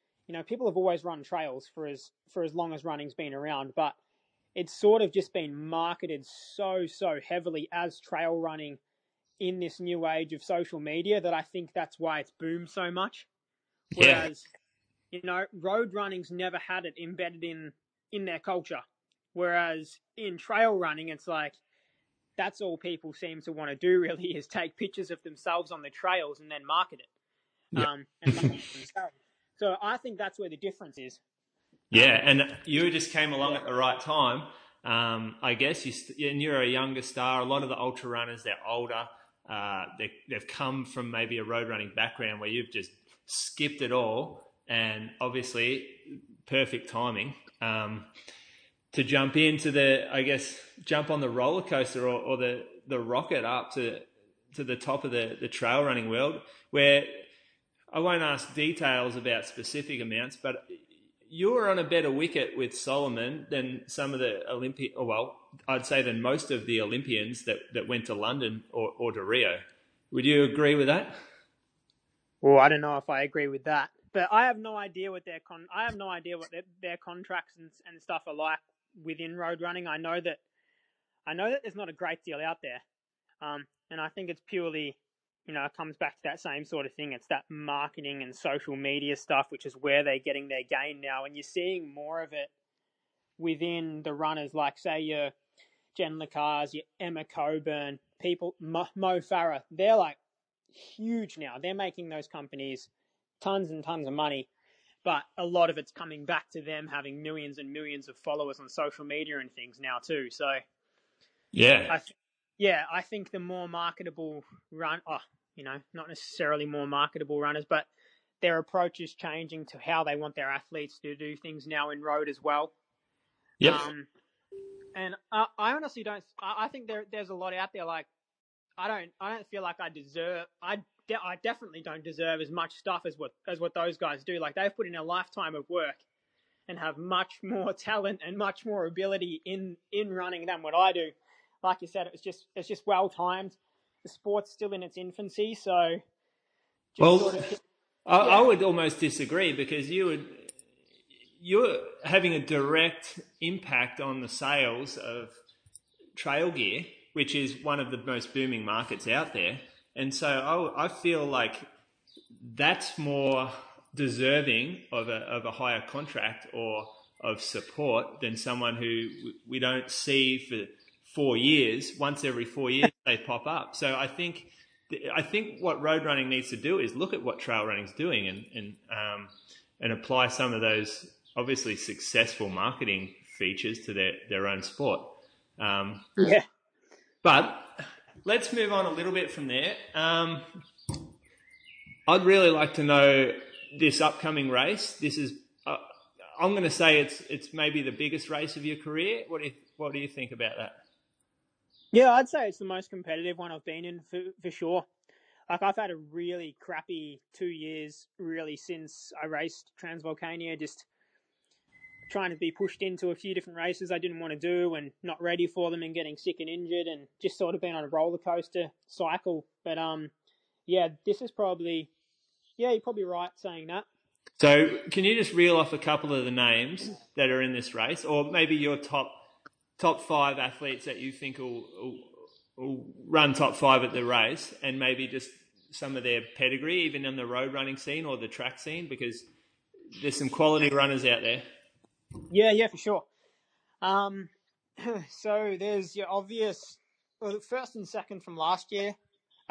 trails for as long as running's been around, but it's sort of just been marketed so heavily as trail running in this new age of social media that I think that's why it's boomed so much. Whereas, road running's never had it embedded in their culture. Whereas in trail running, it's like, that's all people seem to want to do really is take pictures of themselves on the trails and then market it. And market it themselves. So I think that's where the difference is. Yeah, and you just came along at the right time. I guess and you're a younger star. A lot of the ultra runners, they're older. They've come from maybe a road running background where you've just skipped it all, and obviously perfect timing to jump jump on the roller coaster or the rocket up to the top of the trail running world, where I won't ask details about specific amounts, but you were on a better wicket with Solomon than some of the I'd say than most of the Olympians that went to London or to Rio. Would you agree with that? Well, I don't know if I agree with that, but I have no idea what their contracts and stuff are like within road running. I know that there's not a great deal out there, and I think it's purely, it comes back to that same sort of thing. It's that marketing and social media stuff, which is where they're getting their gain now. And you're seeing more of it within the runners, like, say, your Jen LeCars, your Emma Coburn, people, Mo Farah. They're, like, huge now. They're making those companies tons and tons of money. But a lot of it's coming back to them having millions and millions of followers on social media and things now, too. So, yeah. I think the more marketable not necessarily more marketable runners, but their approach is changing to how they want their athletes to do things now in road as well. Yep. And I honestly don't. I think there's a lot out there. Like, I don't feel like I deserve. I definitely don't deserve as much stuff as what those guys do. Like, they've put in a lifetime of work and have much more talent and much more ability in running than what I do. Like you said, it's just well timed. The sport's still in its infancy, so. I would almost disagree, because you're having a direct impact on the sales of trail gear, which is one of the most booming markets out there, and so I feel like that's more deserving of a higher contract or of support than someone who we don't see for 4 years. Once every 4 years they pop up. So I think what road running needs to do is look at what trail running's doing and apply some of those obviously successful marketing features to their own sport. But let's move on a little bit from there. I'd really like to know this upcoming race. This is I'm going to say it's maybe the biggest race of your career. What do you think about that? Yeah, I'd say it's the most competitive one I've been in for sure. Like, I've had a really crappy 2 years really since I raced Transvolcania, just trying to be pushed into a few different races I didn't want to do and not ready for them and getting sick and injured and just sort of been on a roller coaster cycle. But this is probably, you're probably right saying that. So can you just reel off a couple of the names that are in this race, or maybe your top 5 athletes that you think will run top 5 at the race, and maybe just some of their pedigree, even in the road running scene or the track scene, because there's some quality runners out there. Yeah, for sure. So there's your obvious, first and second from last year,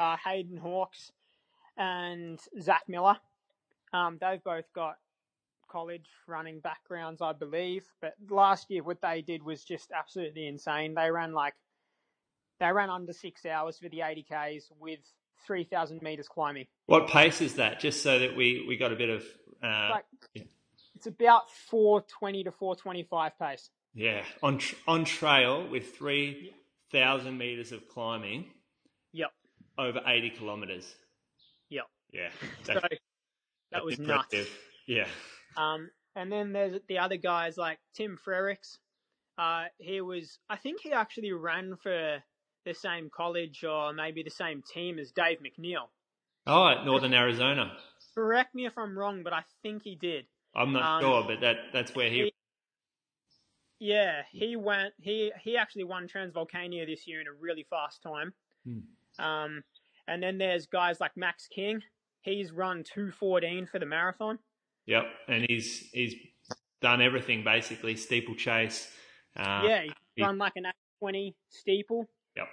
Hayden Hawkes and Zach Miller. They've both got college running backgrounds, I believe. But last year, what they did was just absolutely insane. They ran under 6 hours for the 80Ks with 3,000 meters climbing. What pace is that? Just so that we got a bit of... It's about 4:20 to 4:25 pace. Yeah, on trail with 3,000 meters of climbing. Yep. Over 80 kilometers. Yep. Yeah. So that was nuts. Yeah. And then there's the other guys like Tim Frericks. I think he actually ran for the same college or maybe the same team as Dave McNeil. Oh, at Northern Arizona. Correct me if I'm wrong, but I think he did. I'm not sure, but that's where he... Yeah, he went. He actually won Transvolcania this year in a really fast time. And then there's guys like Max King. He's run 2:14 for the marathon. Yep, and he's done everything basically. Steeplechase. He run like an 8:20 steeple. Yep.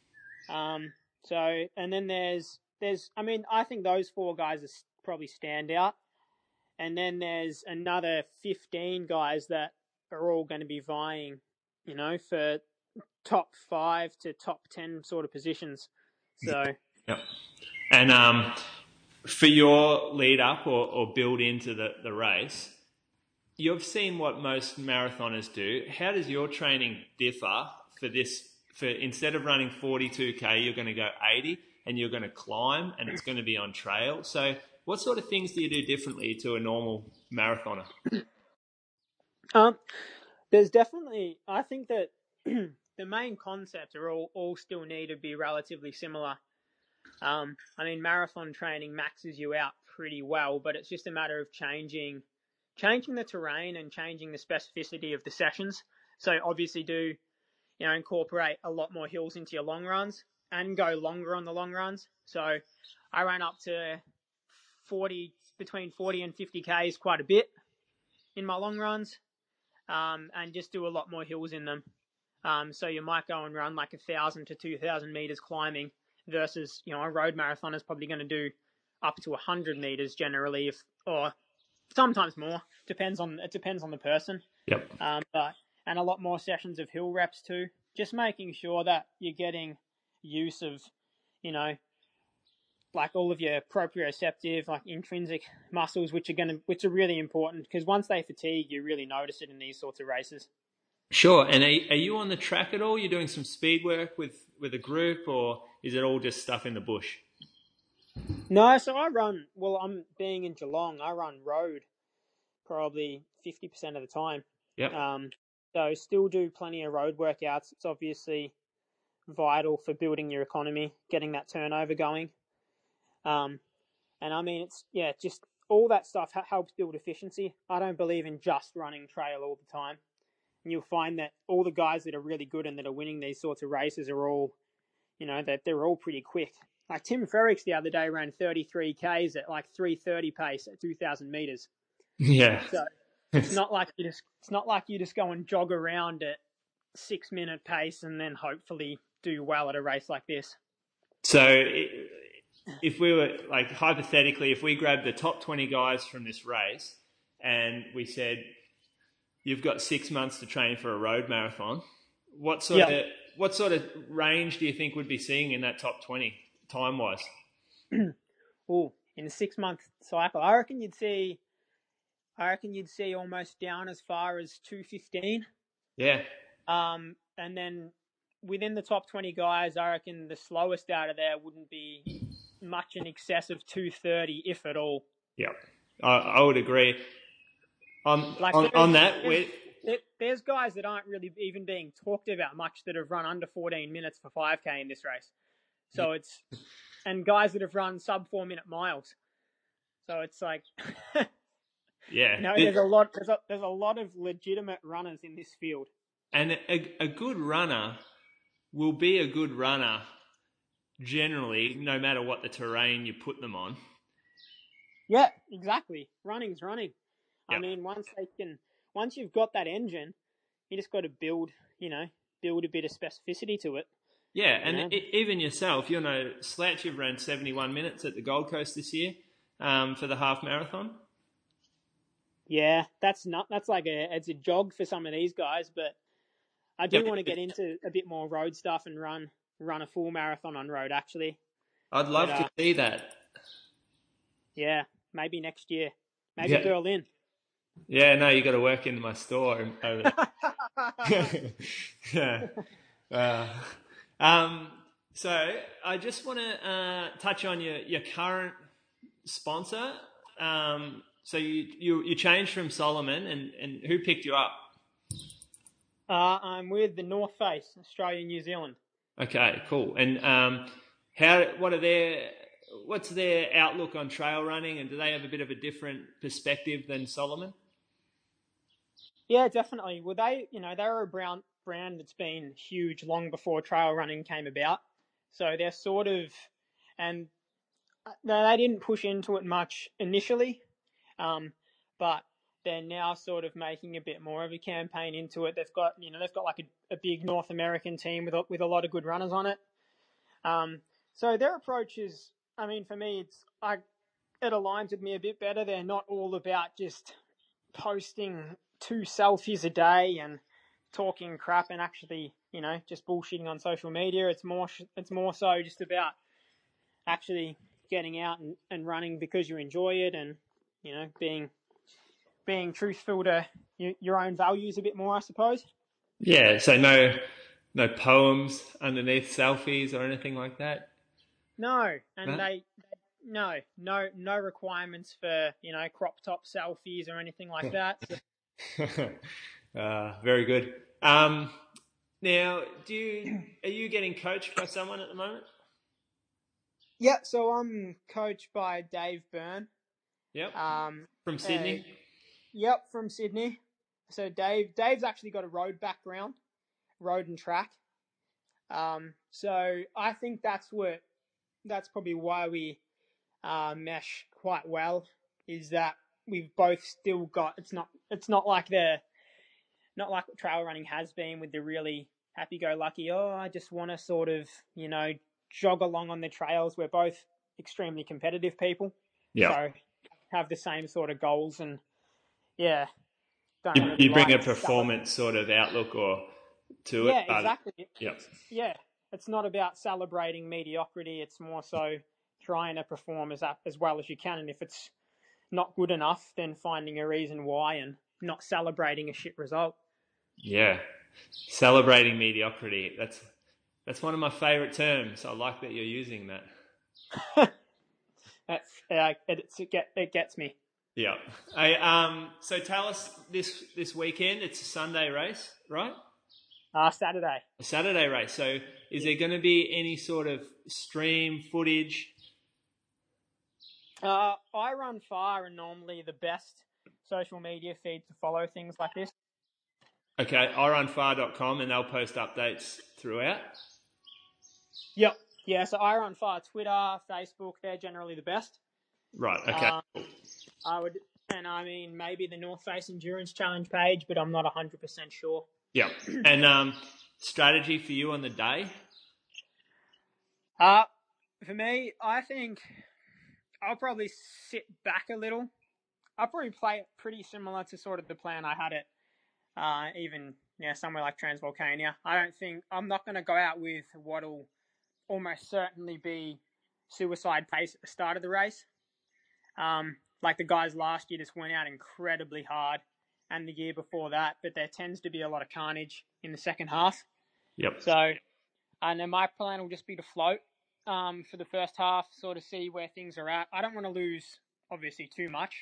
So and then there's I think those 4 guys are probably stand out. And then there's another 15 guys that are all going to be vying, for top 5 to top 10 sort of positions. So. Yep. And for your lead up or build into the race, you've seen what most marathoners do. How does your training differ for this? For instead of running 42K, you're going to go 80 and you're going to climb and it's going to be on trail. So what sort of things do you do differently to a normal marathoner? There's definitely, I think that the main concepts are all still need to be relatively similar. Marathon training maxes you out pretty well, but it's just a matter of changing the terrain and changing the specificity of the sessions. So obviously incorporate a lot more hills into your long runs and go longer on the long runs. So I ran up to between 40 and 50 Ks quite a bit in my long runs, and just do a lot more hills in them. So you might go and run like 1,000 to 2,000 meters climbing versus, a road marathon is probably going to do up to 100 meters generally, or sometimes more. It depends on the person. Yep. And a lot more sessions of hill reps too. Just making sure that you're getting use of, like all of your proprioceptive, like intrinsic muscles, which are really important because once they fatigue, you really notice it in these sorts of races. Sure. And are you on the track at all? You're doing some speed work with a group, or is it all just stuff in the bush? No, so I'm being in Geelong, I run road probably 50% of the time. Yep. So still do plenty of road workouts. It's obviously vital for building your economy, getting that turnover going. It's just all that stuff helps build efficiency. I don't believe in just running trail all the time. And you'll find that all the guys that are really good and that are winning these sorts of races are all, that they're all pretty quick. Like Tim Frericks the other day ran 33 Ks at like 3:30 pace at 2,000 meters. Yeah. So it's not like you just go and jog around at 6-minute pace and then hopefully do well at a race like this. So if we were, like, hypothetically, if we grabbed the top 20 guys from this race and we said, you've got 6 months to train for a road marathon, what sort of range do you think we'd be seeing in that top 20 time-wise? In a 6-month cycle, I reckon you'd see almost down as far as 2:15. Yeah. And then within the top 20 guys, I reckon the slowest out of there wouldn't be much in excess of 2:30, if at all. Yeah, I would agree. On that, there's guys that aren't really even being talked about much that have run under 14 minutes for 5K in this race. So and guys that have run sub 4-minute miles. So it's like, yeah, there's a lot of legitimate runners in this field. And a good runner will be a good runner generally, no matter what the terrain you put them on. Yeah, exactly. Running's running. Yep. Once you've got that engine, you just got to build a bit of specificity to it. Yeah, and even yourself, Slouch, you've ran 71 minutes at the Gold Coast this year for the half marathon. Yeah, that's like it's a jog for some of these guys, but I do want to get into a bit more road stuff and run a full marathon on road actually. I'd love to see that. Yeah, maybe next year. Maybe Yeah. Berlin. Yeah, no, you got to work into my store over there. Yeah. So I just want to touch on your current sponsor. So you changed from Solomon, and who picked you up? I'm with the North Face, Australia, New Zealand. Okay, cool. And what's their outlook on trail running, and do they have a bit of a different perspective than Solomon? Yeah, definitely. Well, they're a brand that's been huge long before trail running came about. So they're sort of, and they didn't push into it much initially, but they're now sort of making a bit more of a campaign into it. They've got like a big North American team with a lot of good runners on it. So their approach is, I mean, for me, it aligns with me a bit better. They're not all about just posting 2 selfies a day and talking crap and actually, just bullshitting on social media. It's more so just about actually getting out and running because you enjoy it, and being truthful to your own values a bit more, I suppose. Yeah. So no poems underneath selfies or anything like that. No, and no requirements for crop top selfies or anything like that. So. Very good. Now, are you getting coached by someone at the moment? Yeah, so I'm coached by Dave Byrne. Yep. From Sydney. Yep, from Sydney. So Dave's actually got a road background, road and track. So I think that's probably why we mesh quite well, is that we've both still got, it's not like what trail running has been with the really happy-go-lucky, I just want to sort of, jog along on the trails. We're both extremely competitive people. Yeah. So have the same sort of goals, and yeah. You bring a performance sort of outlook to it. Yeah, exactly. Yep. Yeah. It's not about celebrating mediocrity. It's more so trying to perform as well as you can. And if it's not good enough, then finding a reason why and not celebrating a shit result. Yeah. Celebrating mediocrity. That's one of my favourite terms. I like that you're using that. It gets me. Yeah. So tell us this weekend. It's a Sunday race, right? Saturday. A Saturday race. So is there going to be any sort of stream footage? I Run Far are normally the best social media feed to follow things like this. Okay, irunfar.com, and they'll post updates throughout? Yep. Yeah, so I Run Far, Twitter, Facebook, they're generally the best. Right, okay. Maybe the North Face Endurance Challenge page, but I'm not 100% sure. Yeah. And strategy for you on the day? For me, I think I'll probably sit back a little. I'll probably play it pretty similar to sort of the plan I had it, somewhere like Transvolcania. I'm not going to go out with what'll almost certainly be suicide pace at the start of the race. Like the guys last year just went out incredibly hard, and the year before that, but there tends to be a lot of carnage in the second half. Yep. So, and my plan will just be to float for the first half, sort of see where things are at. I don't want to lose, obviously, too much.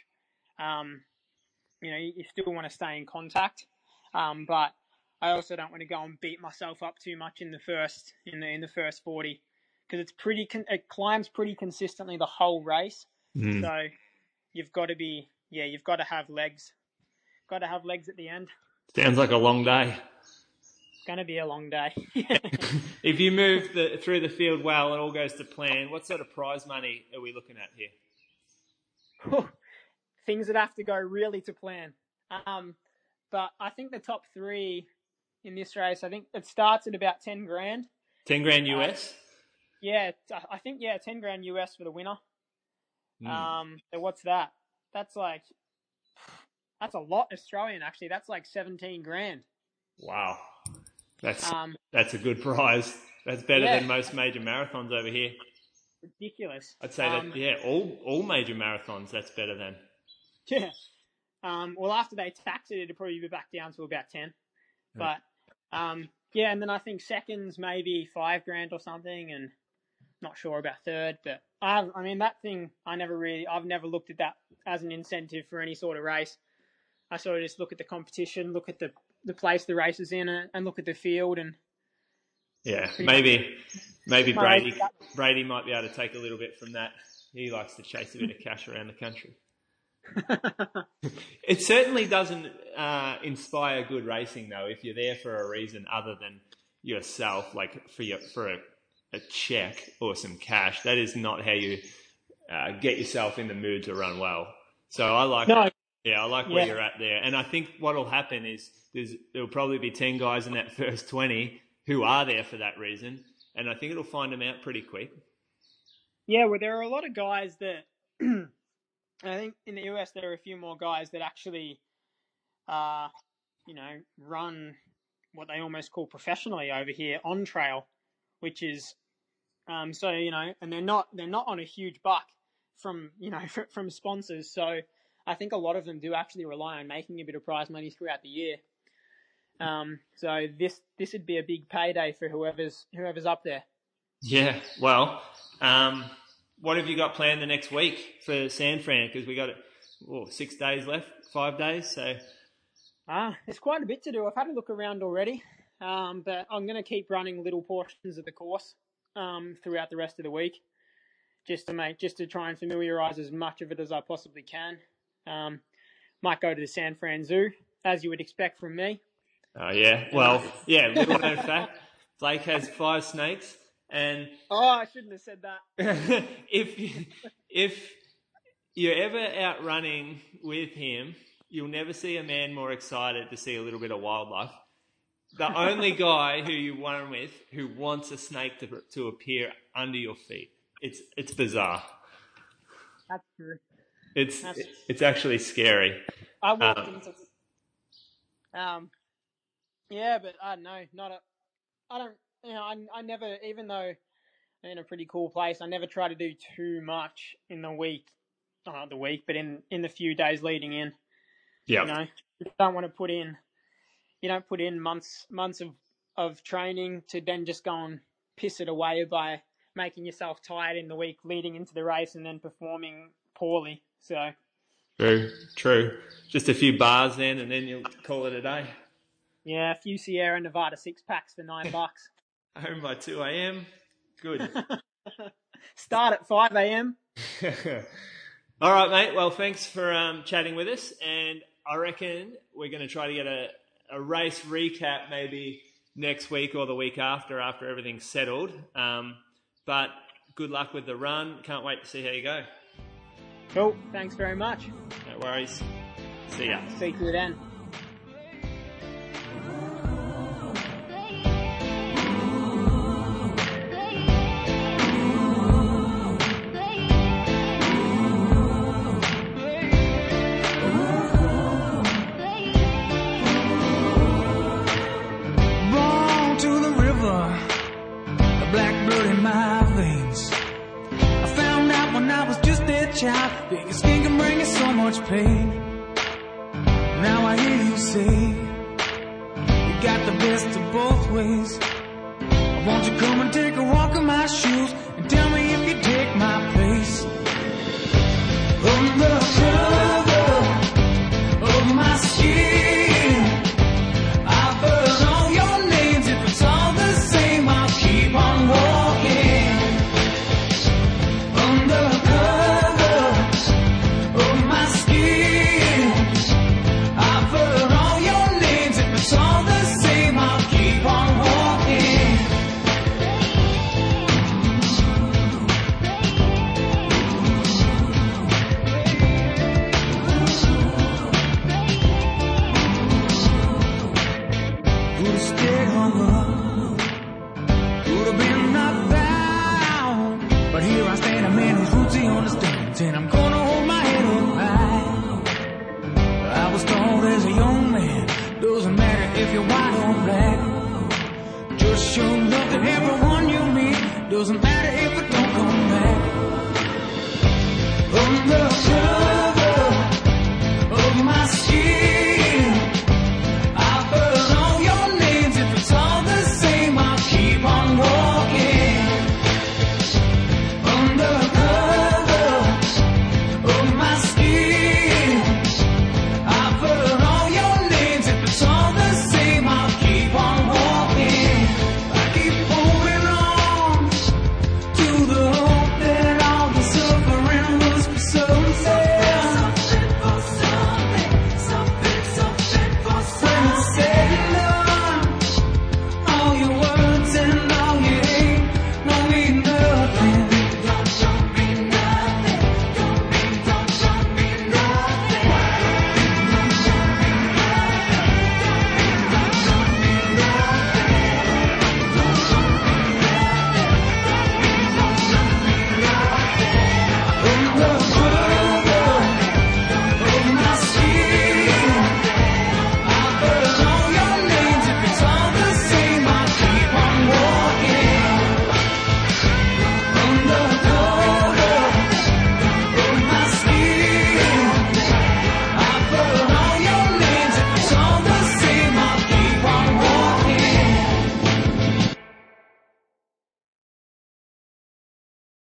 You still want to stay in contact, but I also don't want to go and beat myself up too much in the first 40, because it climbs pretty consistently the whole race. Mm. So you've got to have legs. Got to have legs at the end. Sounds like a long day. It's going to be a long day. If you move through the field well and all goes to plan, what sort of prize money are we looking at here? Things that have to go really to plan. But I think the top 3 in this race, I think it starts at about 10 grand. 10 grand US? I think 10 grand US for the winner. Mm. So what's that? That's like That's a lot Australian, actually. That's like 17 grand. Wow. That's a good prize. That's better than most major marathons over here. Ridiculous. I'd say all major marathons, that's better than. Yeah. Well, after they tax it, it'll probably be back down to about 10. But, and then I think seconds maybe 5 grand or something, and not sure about third. But, that thing, I've never looked at that as an incentive for any sort of race. I sort of just look at the competition, look at the place the race is in, and look at the field. And yeah, maybe Brady might be able to take a little bit from that. He likes to chase a bit of cash around the country. It certainly doesn't inspire good racing, though, if you're there for a reason other than yourself, like for a check or some cash. That is not how you get yourself in the mood to run well. So I like where you're at there. And I think what will happen is there'll probably be 10 guys in that first 20 who are there for that reason. And I think it'll find them out pretty quick. Yeah, well, there are a lot of guys that I think in the US there are a few more guys that actually, run what they almost call professionally over here on trail, which is, and they're not on a huge buck from sponsors. So I think a lot of them do actually rely on making a bit of prize money throughout the year. So this would be a big payday for whoever's up there. Yeah. Well, what have you got planned the next week for San Fran? Because we got 6 days left, 5 days. So, there's quite a bit to do. I've had a look around already, but I'm going to keep running little portions of the course throughout the rest of the week, just to try and familiarise as much of it as I possibly can. Might go to the San Fran Zoo, as you would expect from me. Oh yeah. Well, yeah. Little known fact: Blake has 5 snakes. And I shouldn't have said that. if you're ever out running with him, you'll never see a man more excited to see a little bit of wildlife. The only guy who you run with who wants a snake to appear under your feet. It's bizarre. That's true. It's actually scary. I walked into but I don't know. I never, even though I'm in a pretty cool place, I never try to do too much in the week, not the week, but in the few days leading in. Yeah. You don't want to put in months of training to then just go and piss it away by making yourself tired in the week leading into the race and then performing poorly. So. True. Just a few bars then, and then you'll call it a day. Yeah, a few Sierra Nevada 6-packs for $9. Home by 2 a.m. Good. Start at 5 a.m. All right, mate. Well, thanks for chatting with us. And I reckon we're going to try to get a race recap maybe next week or the week after everything's settled. But good luck with the run. Can't wait to see how you go. Cool. Thanks very much. No worries. See ya. See you then. Child, being a skin can bring you so much pain. Now I hear you say you got the best of both ways. Won't you come and take a walk in my shoes and tell me if you take my place? Under the cover of my skin, I burn all your names. If it's all the same, I'll keep on walking. Under and I'm gonna hold my head up high. I was if you're white or black. Just show love to everyone you meet. Doesn't matter if it